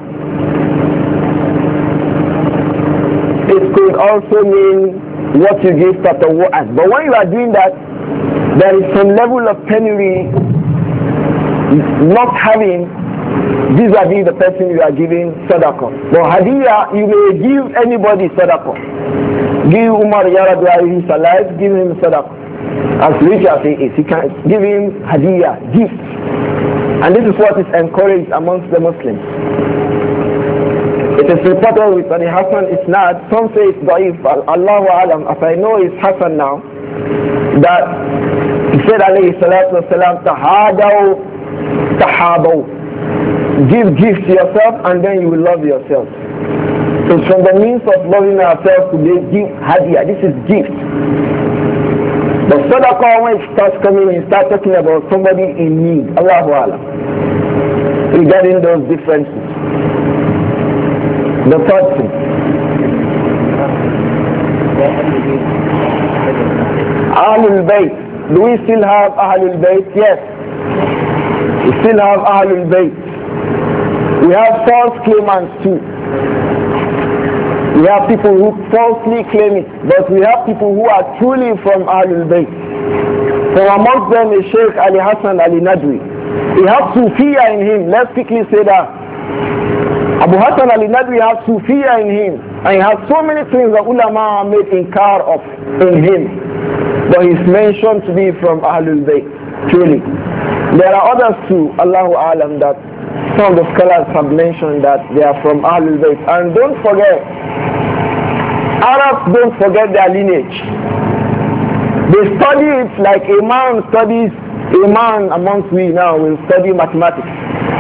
It could also mean what you give tatawu'an. But when you are doing that, there is some level of penury not having vis-a-vis the person you are giving sadaqah. But hadiyah, you may give anybody sadaqah. Give Umar Yaradua, he's alive, give him sadaqah. As rich as he is, you can give him hadiyah, gift. And this is what is encouraged amongst the Muslims. It is reported with Bani Hassan Isnad, some say it's da'if, Allahu Alam, as I know it's Hassan now, that he said alayhi salatu wasalam, tahadaw, tahabaw. Give gifts to yourself and then you will love yourself. So from the means of loving ourselves to give hadiyah, this is gift. But sadaqah, when it starts coming, you start talking about somebody in need, Allahu Alam, regarding those differences. The third thing, Ahlul Bayt. Do we still have Ahlul Bayt? Yes. We still have Ahlul Bayt. We have false claimants too. We have people who falsely claim it, but we have people who are truly from Ahlul Bayt. From amongst them is Sheikh Ali Hassan Ali Nadwi. He has Sufiya in him. Let's quickly say that. Abu Hassan Ali Nadwi has Sufiya in him, and he has so many things that ulama made inkar of in him. But he's mentioned to be from Ahlul Bayt, truly. There are others too, Allahu Alam, that some of the scholars have mentioned that they are from Ahlul Bayt. And don't forget, Arabs don't forget their lineage. They study it like a man studies, a man amongst we now will study mathematics.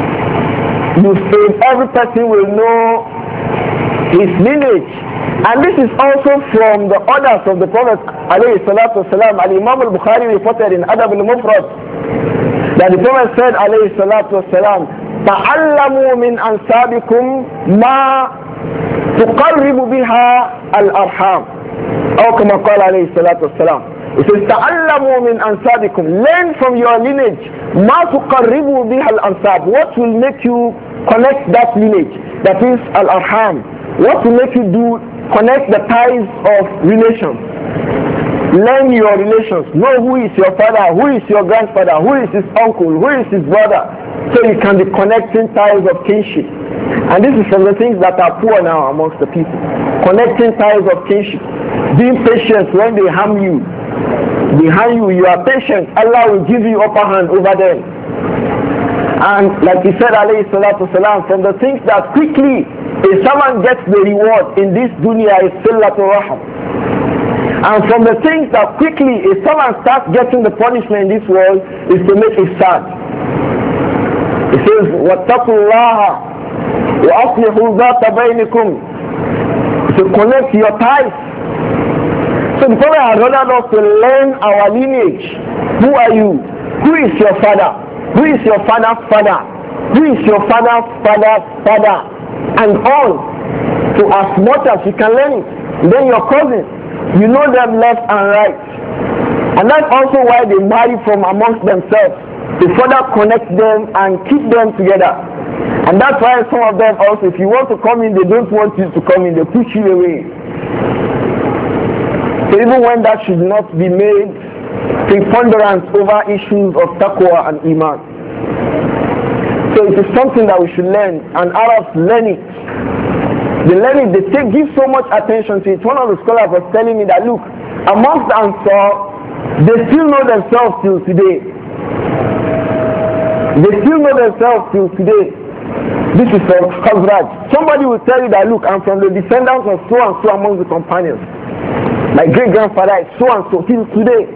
You say every person will know his lineage. And this is also from the orders of the Prophet alayhi salatu wasalam. Al-Imam al-Bukhari reported in Adab al-Mufrad that the Prophet said alayhi salatu wasalam, ta'allamu min ansabikum ma tuqarribu biha al-arham. Or kama qala alayhi salatu wasalam. It says, ta'allamu min ansabikum. Learn from your lineage ma tuqarribu biha al-ansab. What will make you connect that lineage? That is al-arham. What will make you connect the ties of relations? Learn your relations. Know who is your father, who is your grandfather, who is his uncle, who is his brother. So you can be connecting ties of kinship. And this is from the things that are poor now amongst the people. Connecting ties of kinship. Being patient when they harm you. Behind you, you are patient. Allah will give you upper hand over them. And like he said, alayhi salatu salam, from the things that quickly a servant gets the reward in this dunya is sillatul rahim. And from the things that quickly a servant starts getting the punishment in this world is to make it sad. It says, وَاتَّقُوا اللَّهَ وَأَصْلِحُوا ذَاتَ بَيْنِكُمْ. To connect your ties. So the Prophet has ordered us to learn our lineage. Who are you? Who is your father? Who is your father's father? Who is your father's father's father? And on. So as much as you can learn it. Then your cousins, you know them left and right. And that's also why they marry from amongst themselves, to further connect them and keep them together. And that's why some of them also, if you want to come in, they don't want you to come in, they push you away. So even when that should not be made preponderance over issues of taqwa and iman. So it is something that we should learn, and Arabs learn it. They learn it, give so much attention to it. One of the scholars was telling me that, look, amongst the Ansar, they still know themselves till today. They still know themselves till today. This is from Khazraj. Somebody will tell you that, look, I'm from the descendants of so and so among the companions. My great-grandfather is so and so till today.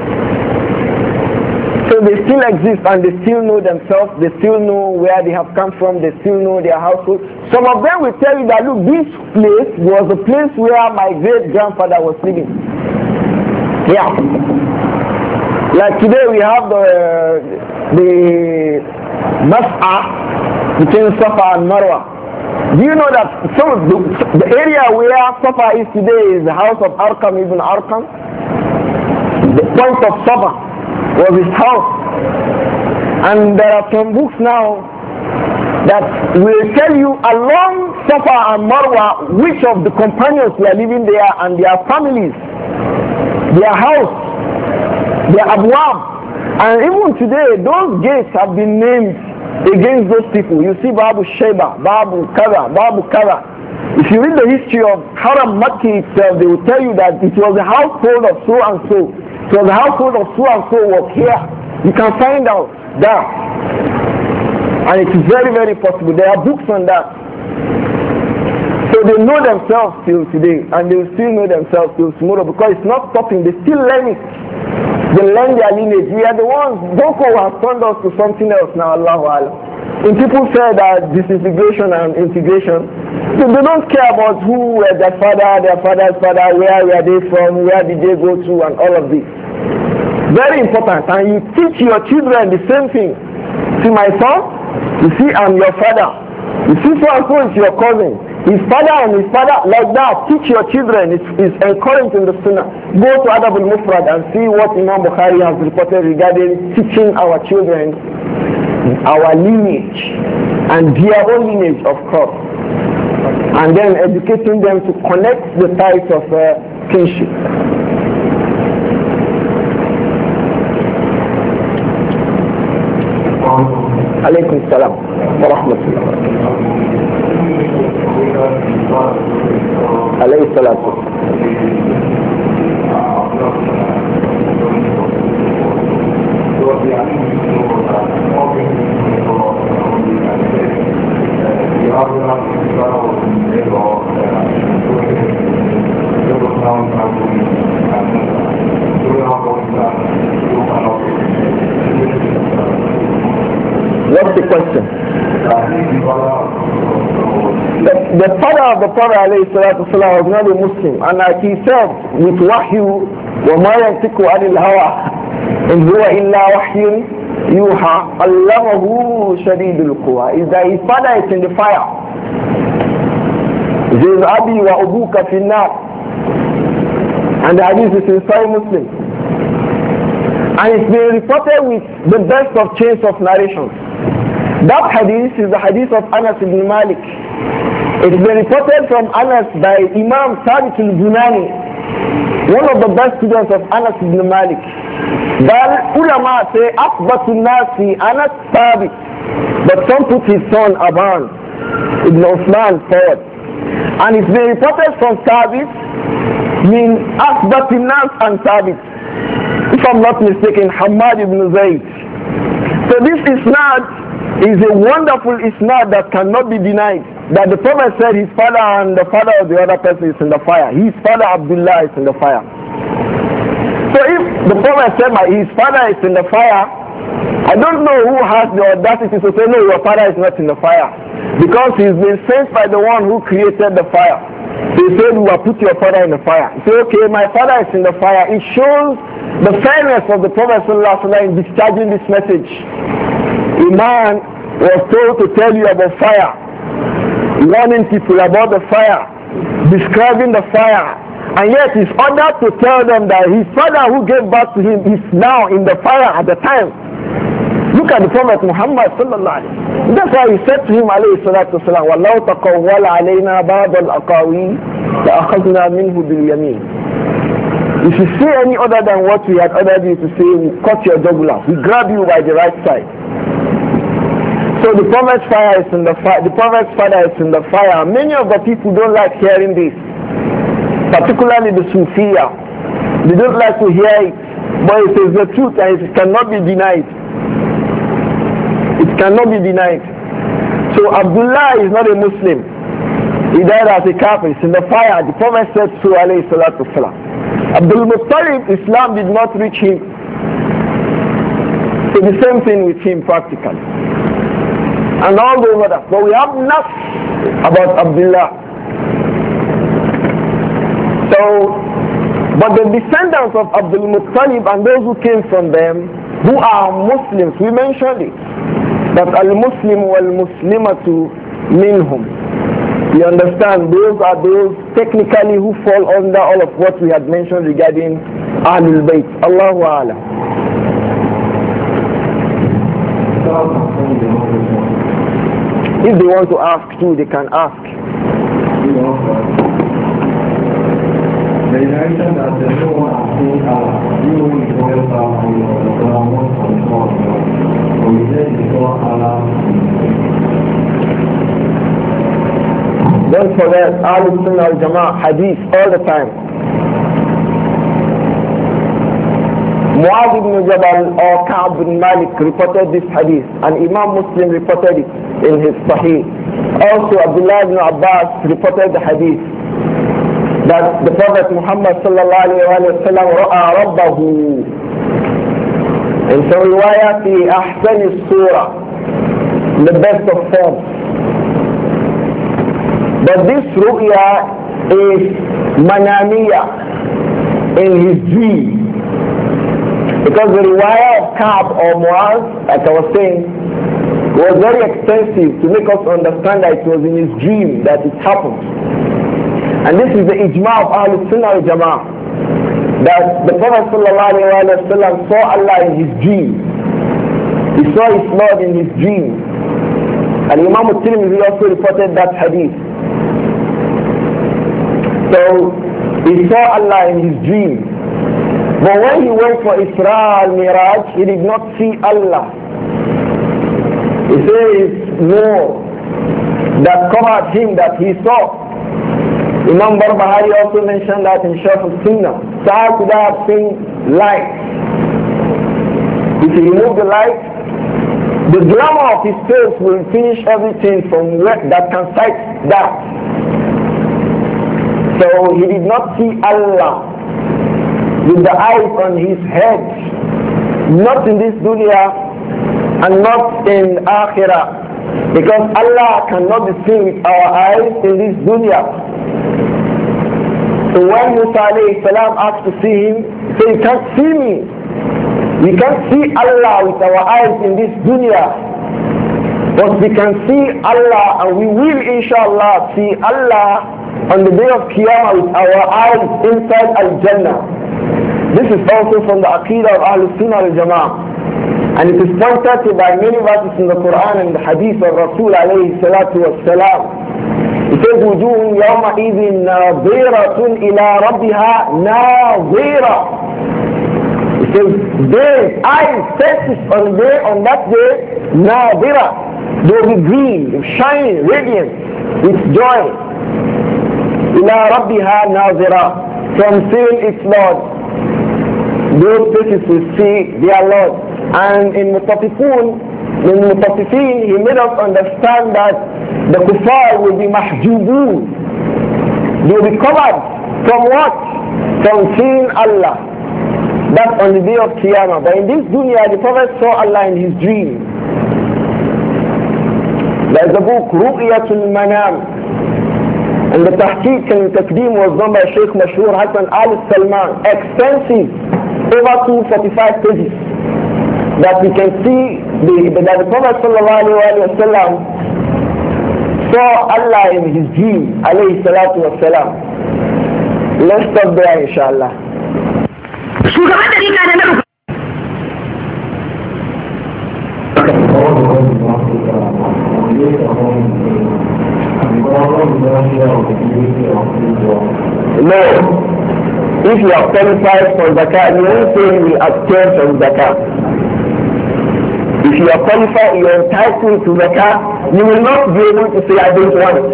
So they still exist and they still know themselves, they still know where they have come from, they still know their household. Some of them will tell you that, look, this place was the place where my great-grandfather was living. Yeah. Like today we have the Mas'ah between Safa and Marwa. Do you know that the area where Safa is today is the house of Arqam ibn Arqam? The point of Safa was his house. And there are some books now that will tell you along Safa and Marwa which of the companions were living there and their families, their house, their abwab. And even today those gates have been named against those people. You see Babu Sheba, Babu Kara, Babu Kara. If you read the history of Haram Makki itself, they will tell you that it was the household of so and so. So the household of so and so was here. You can find out that. And it is very, very possible. There are books on that. So they know themselves till today, and they will still know themselves till tomorrow, because it's not stopping. They still learn it. They learn their lineage. We are the ones. Boko has turned us to something else now, Allahu Alam. When people say that disintegration and integration, they don't care about who were their father's father, where were they from, where did they go to, and all of this. Very important. And you teach your children the same thing. See my son, you see I'm your father. You see so and so is your cousin. His father and his father, like that. Teach your children. It's encouraged in the Sunnah. Go to Adab al-Mufrad and see what Imam Bukhari has reported regarding teaching our children our lineage and their own lineage, of course. And then educating them to connect the ties of kinship. Alaykum salam wa rahmatullah. Alayhi salatu. What's the question? The father of the Prophet ﷺ was not a Muslim, and like he said, with wahyu, وَمَا يَنْتِقُ عَنِ الْهَوَىٰ إِنْ هُوَ إِلَّا وَحْيٌ يُوحَىٰ عَلَّمَهُ شَدِيدُ الْقُوَىٰ, is that his father is in the fire. He says, أَبِي وَأُبُوكَ فِي النَّارِ, and the hadith is in Sahih Muslim. And it's been reported with the best of chains of narrations. That hadith is the hadith of Anas ibn Malik. It's been reported from Anas by Imam Thabit al-Bunani, one of the best students of Anas ibn Malik. But ulama say, Akbatun Nasi Anas Thabit. But some put his son Aban ibn Uthman forward. And it's been reported from Thabit, mean Akbatun Nas and Thabit. If I'm not mistaken, Hamad ibn Zayd. So this isnad is a wonderful isnad that cannot be denied. That the Prophet said his father and the father of the other person is in the fire. His father Abdullah is in the fire. So if the Prophet said his father is in the fire, I don't know who has the audacity to say, no, your father is not in the fire. Because he's been sent by the one who created the fire. So he said, we will put your father in the fire. He said, okay, my father is in the fire. It shows the fairness of the Prophet ﷺ in discharging this message. A man was told to tell you about fire, warning people about the fire, describing the fire, and yet he's ordered to tell them that his father who gave birth to him is now in the fire at the time. Look at the Prophet Muhammad sallallahu alaihi wasallam. That's why he said to him, alayhi salatu wasalam, وَاللَّهُ تَقَوَّلَ عَلَيْنَا بَعْضَ الْأَقَاوِيلِ لَأَخَذْنَا مِنْهُ بِالْيَمِينِ. If you say any other than what we had ordered you to say, we cut your jugular. We grab you by the right side. So the Prophet's fire is in the fire. The Prophet's father is in the fire. Many of the people don't like hearing this, particularly the Sufiya. They don't like to hear it, but it is the truth and it cannot be denied. It cannot be denied. So Abdullah is not a Muslim. He died as a kafir. He's in the fire. The Prophet said so, alayhi salatu wasalam. Abdul Muttalib, Islam did not reach him. So the same thing with him practically. And all those others. But we have nothing about Abdullah. So, but the descendants of Abdul Muttalib and those who came from them, who are Muslims, we mentioned it, that al-Muslim wal-Muslimatu minhum. You understand, those are those technically who fall under all of what we had mentioned regarding Ahlul Bayt. Allahu A'lam. If they want to ask too, they can ask. They mentioned that the no one has seen Allah, even if we have Allah, or we said before Allah. Don't forget, Ahlul Sunnah al-Jama'ah hadith all the time. Mu'adh ibn Jabal or Ka'b ibn Malik reported this hadith, and Imam Muslim reported it in his Sahih. Also, Abdullah ibn Abbas reported the hadith that the Prophet Muhammad sallallahu alayhi wa sallam ra'a rabbahu in some riwayat fi ahsan surah, the best of forms. But this ru'ya is manamiya, in his dream. Because the riwayah of Ka'b or Mu'az, like I was saying, was very extensive to make us understand that it was in his dream that it happened. And this is the ijma of Ahlul Sunnah wal Jama'ah, that the Prophet ﷺ saw Allah in his dream. He saw his Lord in his dream. And Imam al-Tirmidhi also reported that hadith. So he saw Allah in his dream. But when he went for Isra al-Miraj, he did not see Allah. He says, no, that covered him that he saw. Imam Barbahari also mentioned that in Sharh al-Sunnah. So how could I have seen light? If you remove the light, the glamour of his face will finish everything from that can sight that. So he did not see Allah with the eyes on his head, not in this dunya and not in akhirah, because Allah cannot be seen with our eyes in this dunya. So when Musa alayhi salam asked to see him, he said, you can't see me. We can't see Allah with our eyes in this dunya, but we can see Allah, and we will inshallah see Allah on the day of Qiyamah with our eyes inside Al-Jannah. This is also from the Aqidah of Ahlul Sunnah al-Jama'ah. And it is pointed to by many verses in the Quran and the Hadith of Rasul alayhi salatu was-salam. It says, وُجُوهٌ يَوْمَئِذٍ نَاظِرَةٌ إِلَىٰ رَبِّهَا نَاظِرَةٌ. It says, their eyes, faces on that day, نَاظِرَةٌ. They will be green, shining, radiant, with joy. إِلَىٰ رَبِّهَا نَاظِرَةٌ. From seeing its Lord. Those faces will see their Lord. And in Mutafifin, he made us understand that the kuffar will be mahjubun. They will be covered from what? From seeing Allah. That's on the day of Qiyamah. But in this dunya, the Prophet saw Allah in his dream. There's a book, Ru'yatul Manam. And the tahqiq and Taqdeem was done by Sheikh Mashhur Hassan Al-Salman. Extensive, over 245 pages. That we can see that the Prophet ﷺ saw Allah in his dream, alayhi salatu wassalam. Let's stop there, inshallah. All the No. If you are qualified for zakat, you won't say you will abstain from zakat. If you are qualified, you are entitled to zakat, you will not be able to say, I don't want it.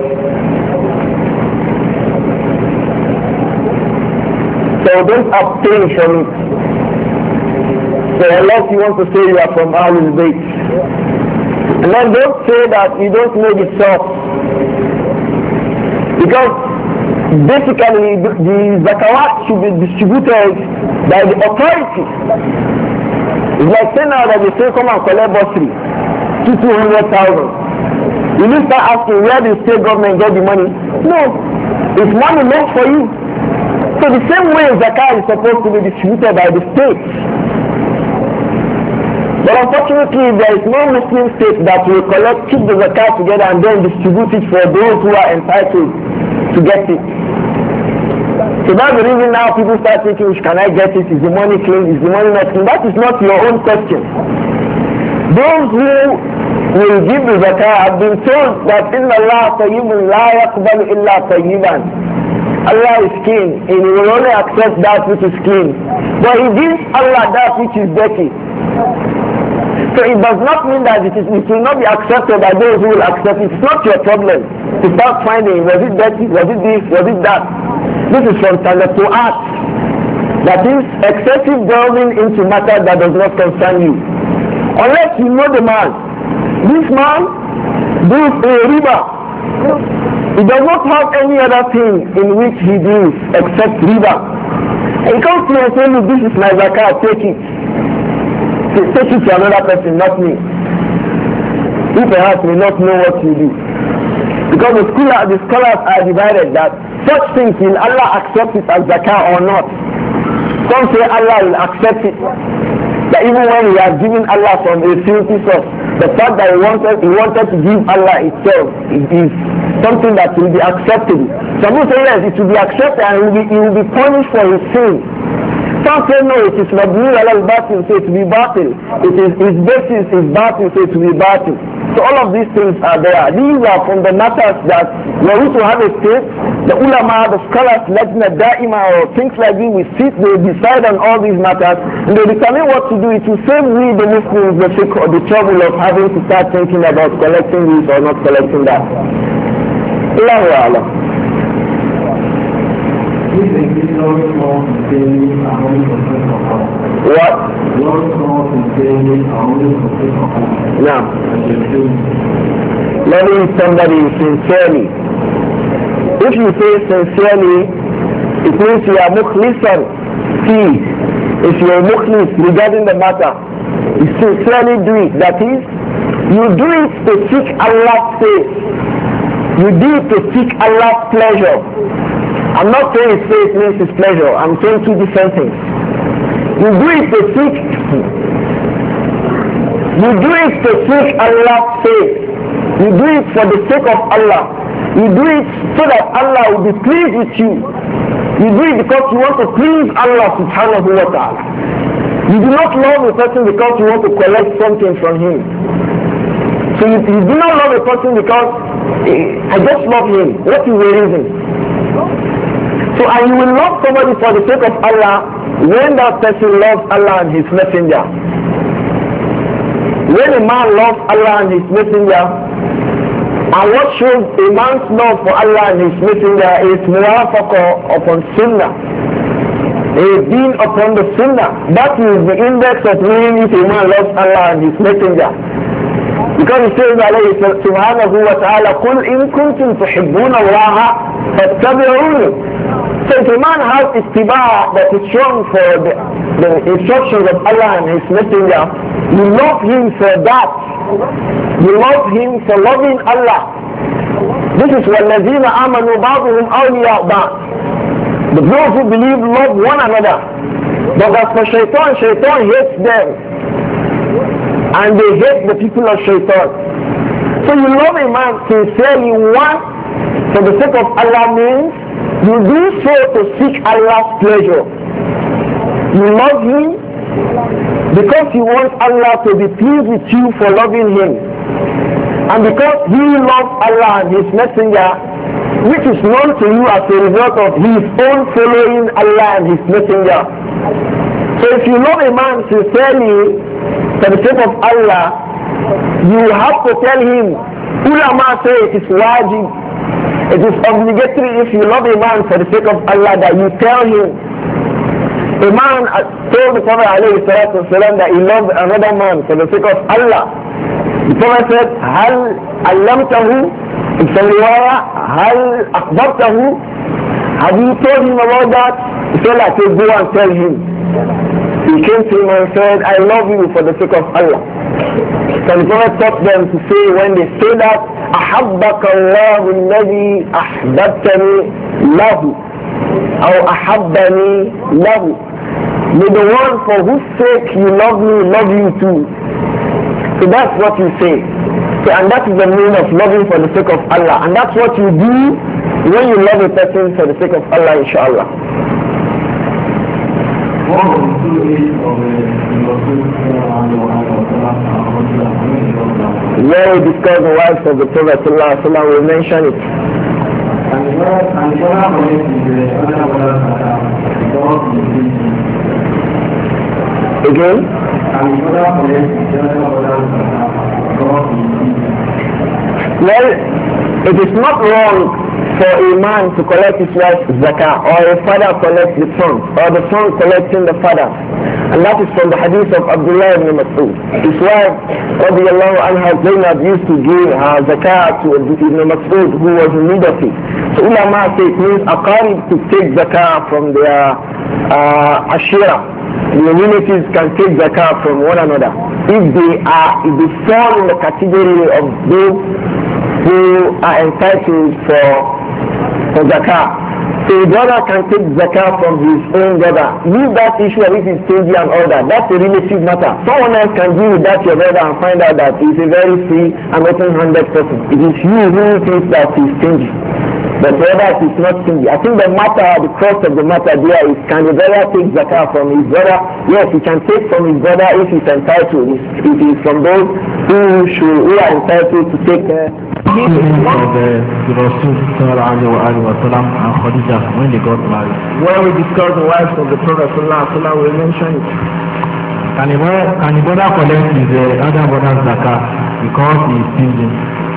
So don't abstain from it. So unless you want to say you are from Ahlul Bayt. And then don't say that you don't know the source. Because basically the zakawat should be distributed by the authority. It's like saying now that they say come and collect bursary to 200,000. You need to start asking where the state government get the money. No, it's money meant for you. So the same way zakat is supposed to be distributed by the state. But unfortunately, there is no Muslim state that will keep the zakat together and then distribute it for those who are entitled to get it. So that's the reason now people start thinking, can I get it? Is the money clean? Is the money not clean? That is not your own question. Those who will give the zakah have been told that إِنَّ اللَّهَ طَيِّبٌ لَا يَقْبَلُ إِلَّا طَيِّبًا. Allah is clean and He will only accept that which is clean. But He gives Allah that which is dirty. So it does not mean that it will not be accepted by those who will accept it. It's not your problem to start finding, was it dirty, was it this, was it that. This is from Tanatu'at. That is excessive delving into matter that does not concern you. Unless you know the man. This man does a riba. He does not have any other thing in which he deals except riba. And he comes to me and says, look, this is my zakah, take it. Take it to another person, not me. He perhaps may not know what you do. Because the scholars are divided that such things, will Allah accept it as zakah or not? Some say Allah will accept it. That even when we are giving Allah from a filthy source, the fact that he wanted to give Allah itself is something that will be acceptable. Some people say yes, it will be accepted and he will be punished for his sin. Some say no, it is mabni ala al-batil, so it will be batil. His basis is batil, so it will be batil. So all of these things are there. These are from the matters that we are to have a state. The ulama, the scholars, lajna da'ima or things like this, we sit, they decide on all these matters and they determine what to do. It will save we the Muslims the trouble of having to start thinking about collecting this or not collecting that. Allahu A'lam. What? Now, loving somebody sincerely. If you say sincerely, it means you are mukhlisan. See, if you are mukhlis regarding the matter, you sincerely do it. That is, you do it to seek Allah's face. You do it to seek Allah's pleasure. I'm not saying his face means his pleasure. I'm saying two different things. You do it to seek Allah's face. You do it for the sake of Allah. You do it so that Allah will be pleased with you. You do it because you want to please Allah subhanahu wa ta'ala. You do not love a person because you want to collect something from him. So you do not love a person because I just love him. What is the reason? So and you will love somebody for the sake of Allah when that person loves Allah and His Messenger. When a man loves Allah and His Messenger, and what shows a man's love for Allah and His Messenger is muwafaqa upon Sunnah. Being upon the Sunnah. That is the index of meaning if a man loves Allah and His Messenger. Because He says alayhi subhanahu wa ta'ala, قُلْ إِن كُنْتُمْ تُحِبُّونَ اللَّهَ فَاتَّبِعُونِ. So if a man has istiba that is strong for the instructions of Allah and His Messenger, you love him for that. You love him for loving Allah. This is وَالَّذِينَ آمَنُوا بَعْضُهُمْ أَوْلِيَاءُ بَعْضٍ. The those who believe love one another. But as for shaitan hates them. And they hate the people of shaitan. So you love a man sincerely, one, for the sake of Allah means, you do so to seek Allah's pleasure. You love Him because you want Allah to be pleased with you for loving Him. And because he loves Allah and his messenger, which is known to you as a result of his own following Allah and his messenger. So if you love a man sincerely for the sake of Allah, you have to tell him. Ulama say it is wajib. It is obligatory if you love a man for the sake of Allah that you tell him. A man told the Prophet ﷺ that he loved another man for the sake of Allah. The Prophet said, Hal allamtahu, in some riwayah, Hal akhbartahu, have you told him about that? He said, I said, go and tell him. He came to him and said, I love you for the sake of Allah. So the Prophet taught them to say, when they say that, أحبك الله الذي أحببتني له أو أحبني له. May the one for whose sake you love me, love you too. So that's what you say. So, and that is the meaning of loving for the sake of Allah. And that's what you do when you love a person for the sake of Allah, inshallah. Where we discuss the wives of the Prophet ﷺ, we mention it. Again? Well, it is not wrong for a man to collect his wife's zakah, or a father collect the son, or the son collecting the father. And that is from the hadith of Abdullah ibn Mas'ud. His wife, radiallahu anha, Zainab, used to give her zakah to Ibn Mas'ud, who was in need of it. So ulama say it means aqarib to take zakah from their ashira. The relatives can take zakah from one another. If they fall in the category of those who are entitled for zakah. So a brother can take zakah from his own brother. Leave that issue of if he's stingy and all that. That's a relative matter. Someone else can deal with that, your brother, and find out that he's a very free and open-handed person. It is you who thinks that he's stingy. But whether it is not stingy. I think the matter, the crux of the matter there is, can the brother take zakah from his brother? Yes, he can take from his brother if he's entitled. It is from those who are entitled to take of the Rasul and Khadija when they got married. When we discuss the wives of the Prophet we mention it. Can a brother collect his other brother's zakah because he is stingy?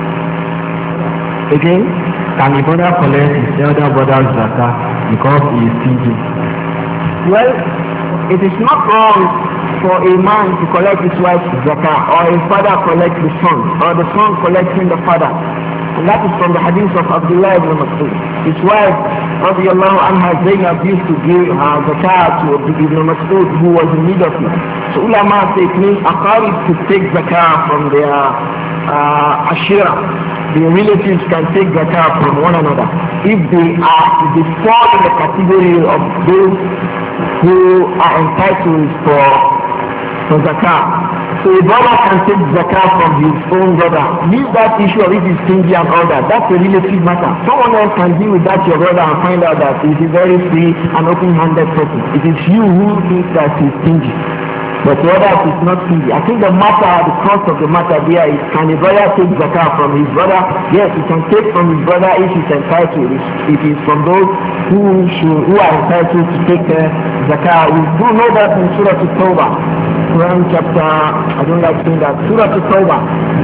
Again? Can a brother collect his elder brother's zakah because he is stingy? Well, it is not wrong for a man to collect his wife's zakah, or a father collect the son, or the son collecting the father. And that is from the hadith of Abdullah ibn Mas'ud. His wife, radiallahu anha, Zainab, used to give her zakah to Ibn Mas'ud, who was in need of it. So ulama say it means aqarib to take zakah from their ashira. The relatives can take zakah from one another. If they fall in the category of those who are entitled for zakah. So a brother can take zakah from his own brother. Leave that issue of if he's stingy and all that. That's a relative matter. Someone else can deal with that, your brother, and find out that he's a very free and open-handed person. It is you who think that he's stingy. But whether it is not stingy. I think the matter, the cost of the matter there is, can a brother take zakah from his brother? Yes, he can take from his brother if he's entitled. It is from those who are entitled to take zakah. We do know that in Surah At-Tawbah. Quran chapter, I don't like saying that, Surah At-Tawbah,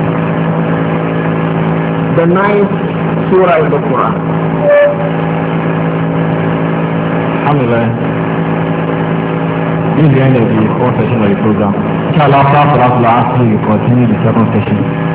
the 9th surah in the Quran. Alhamdulillah. This is the end of the fourth session of the program. Inshallah, after Salat al-Asr, we continue the second session.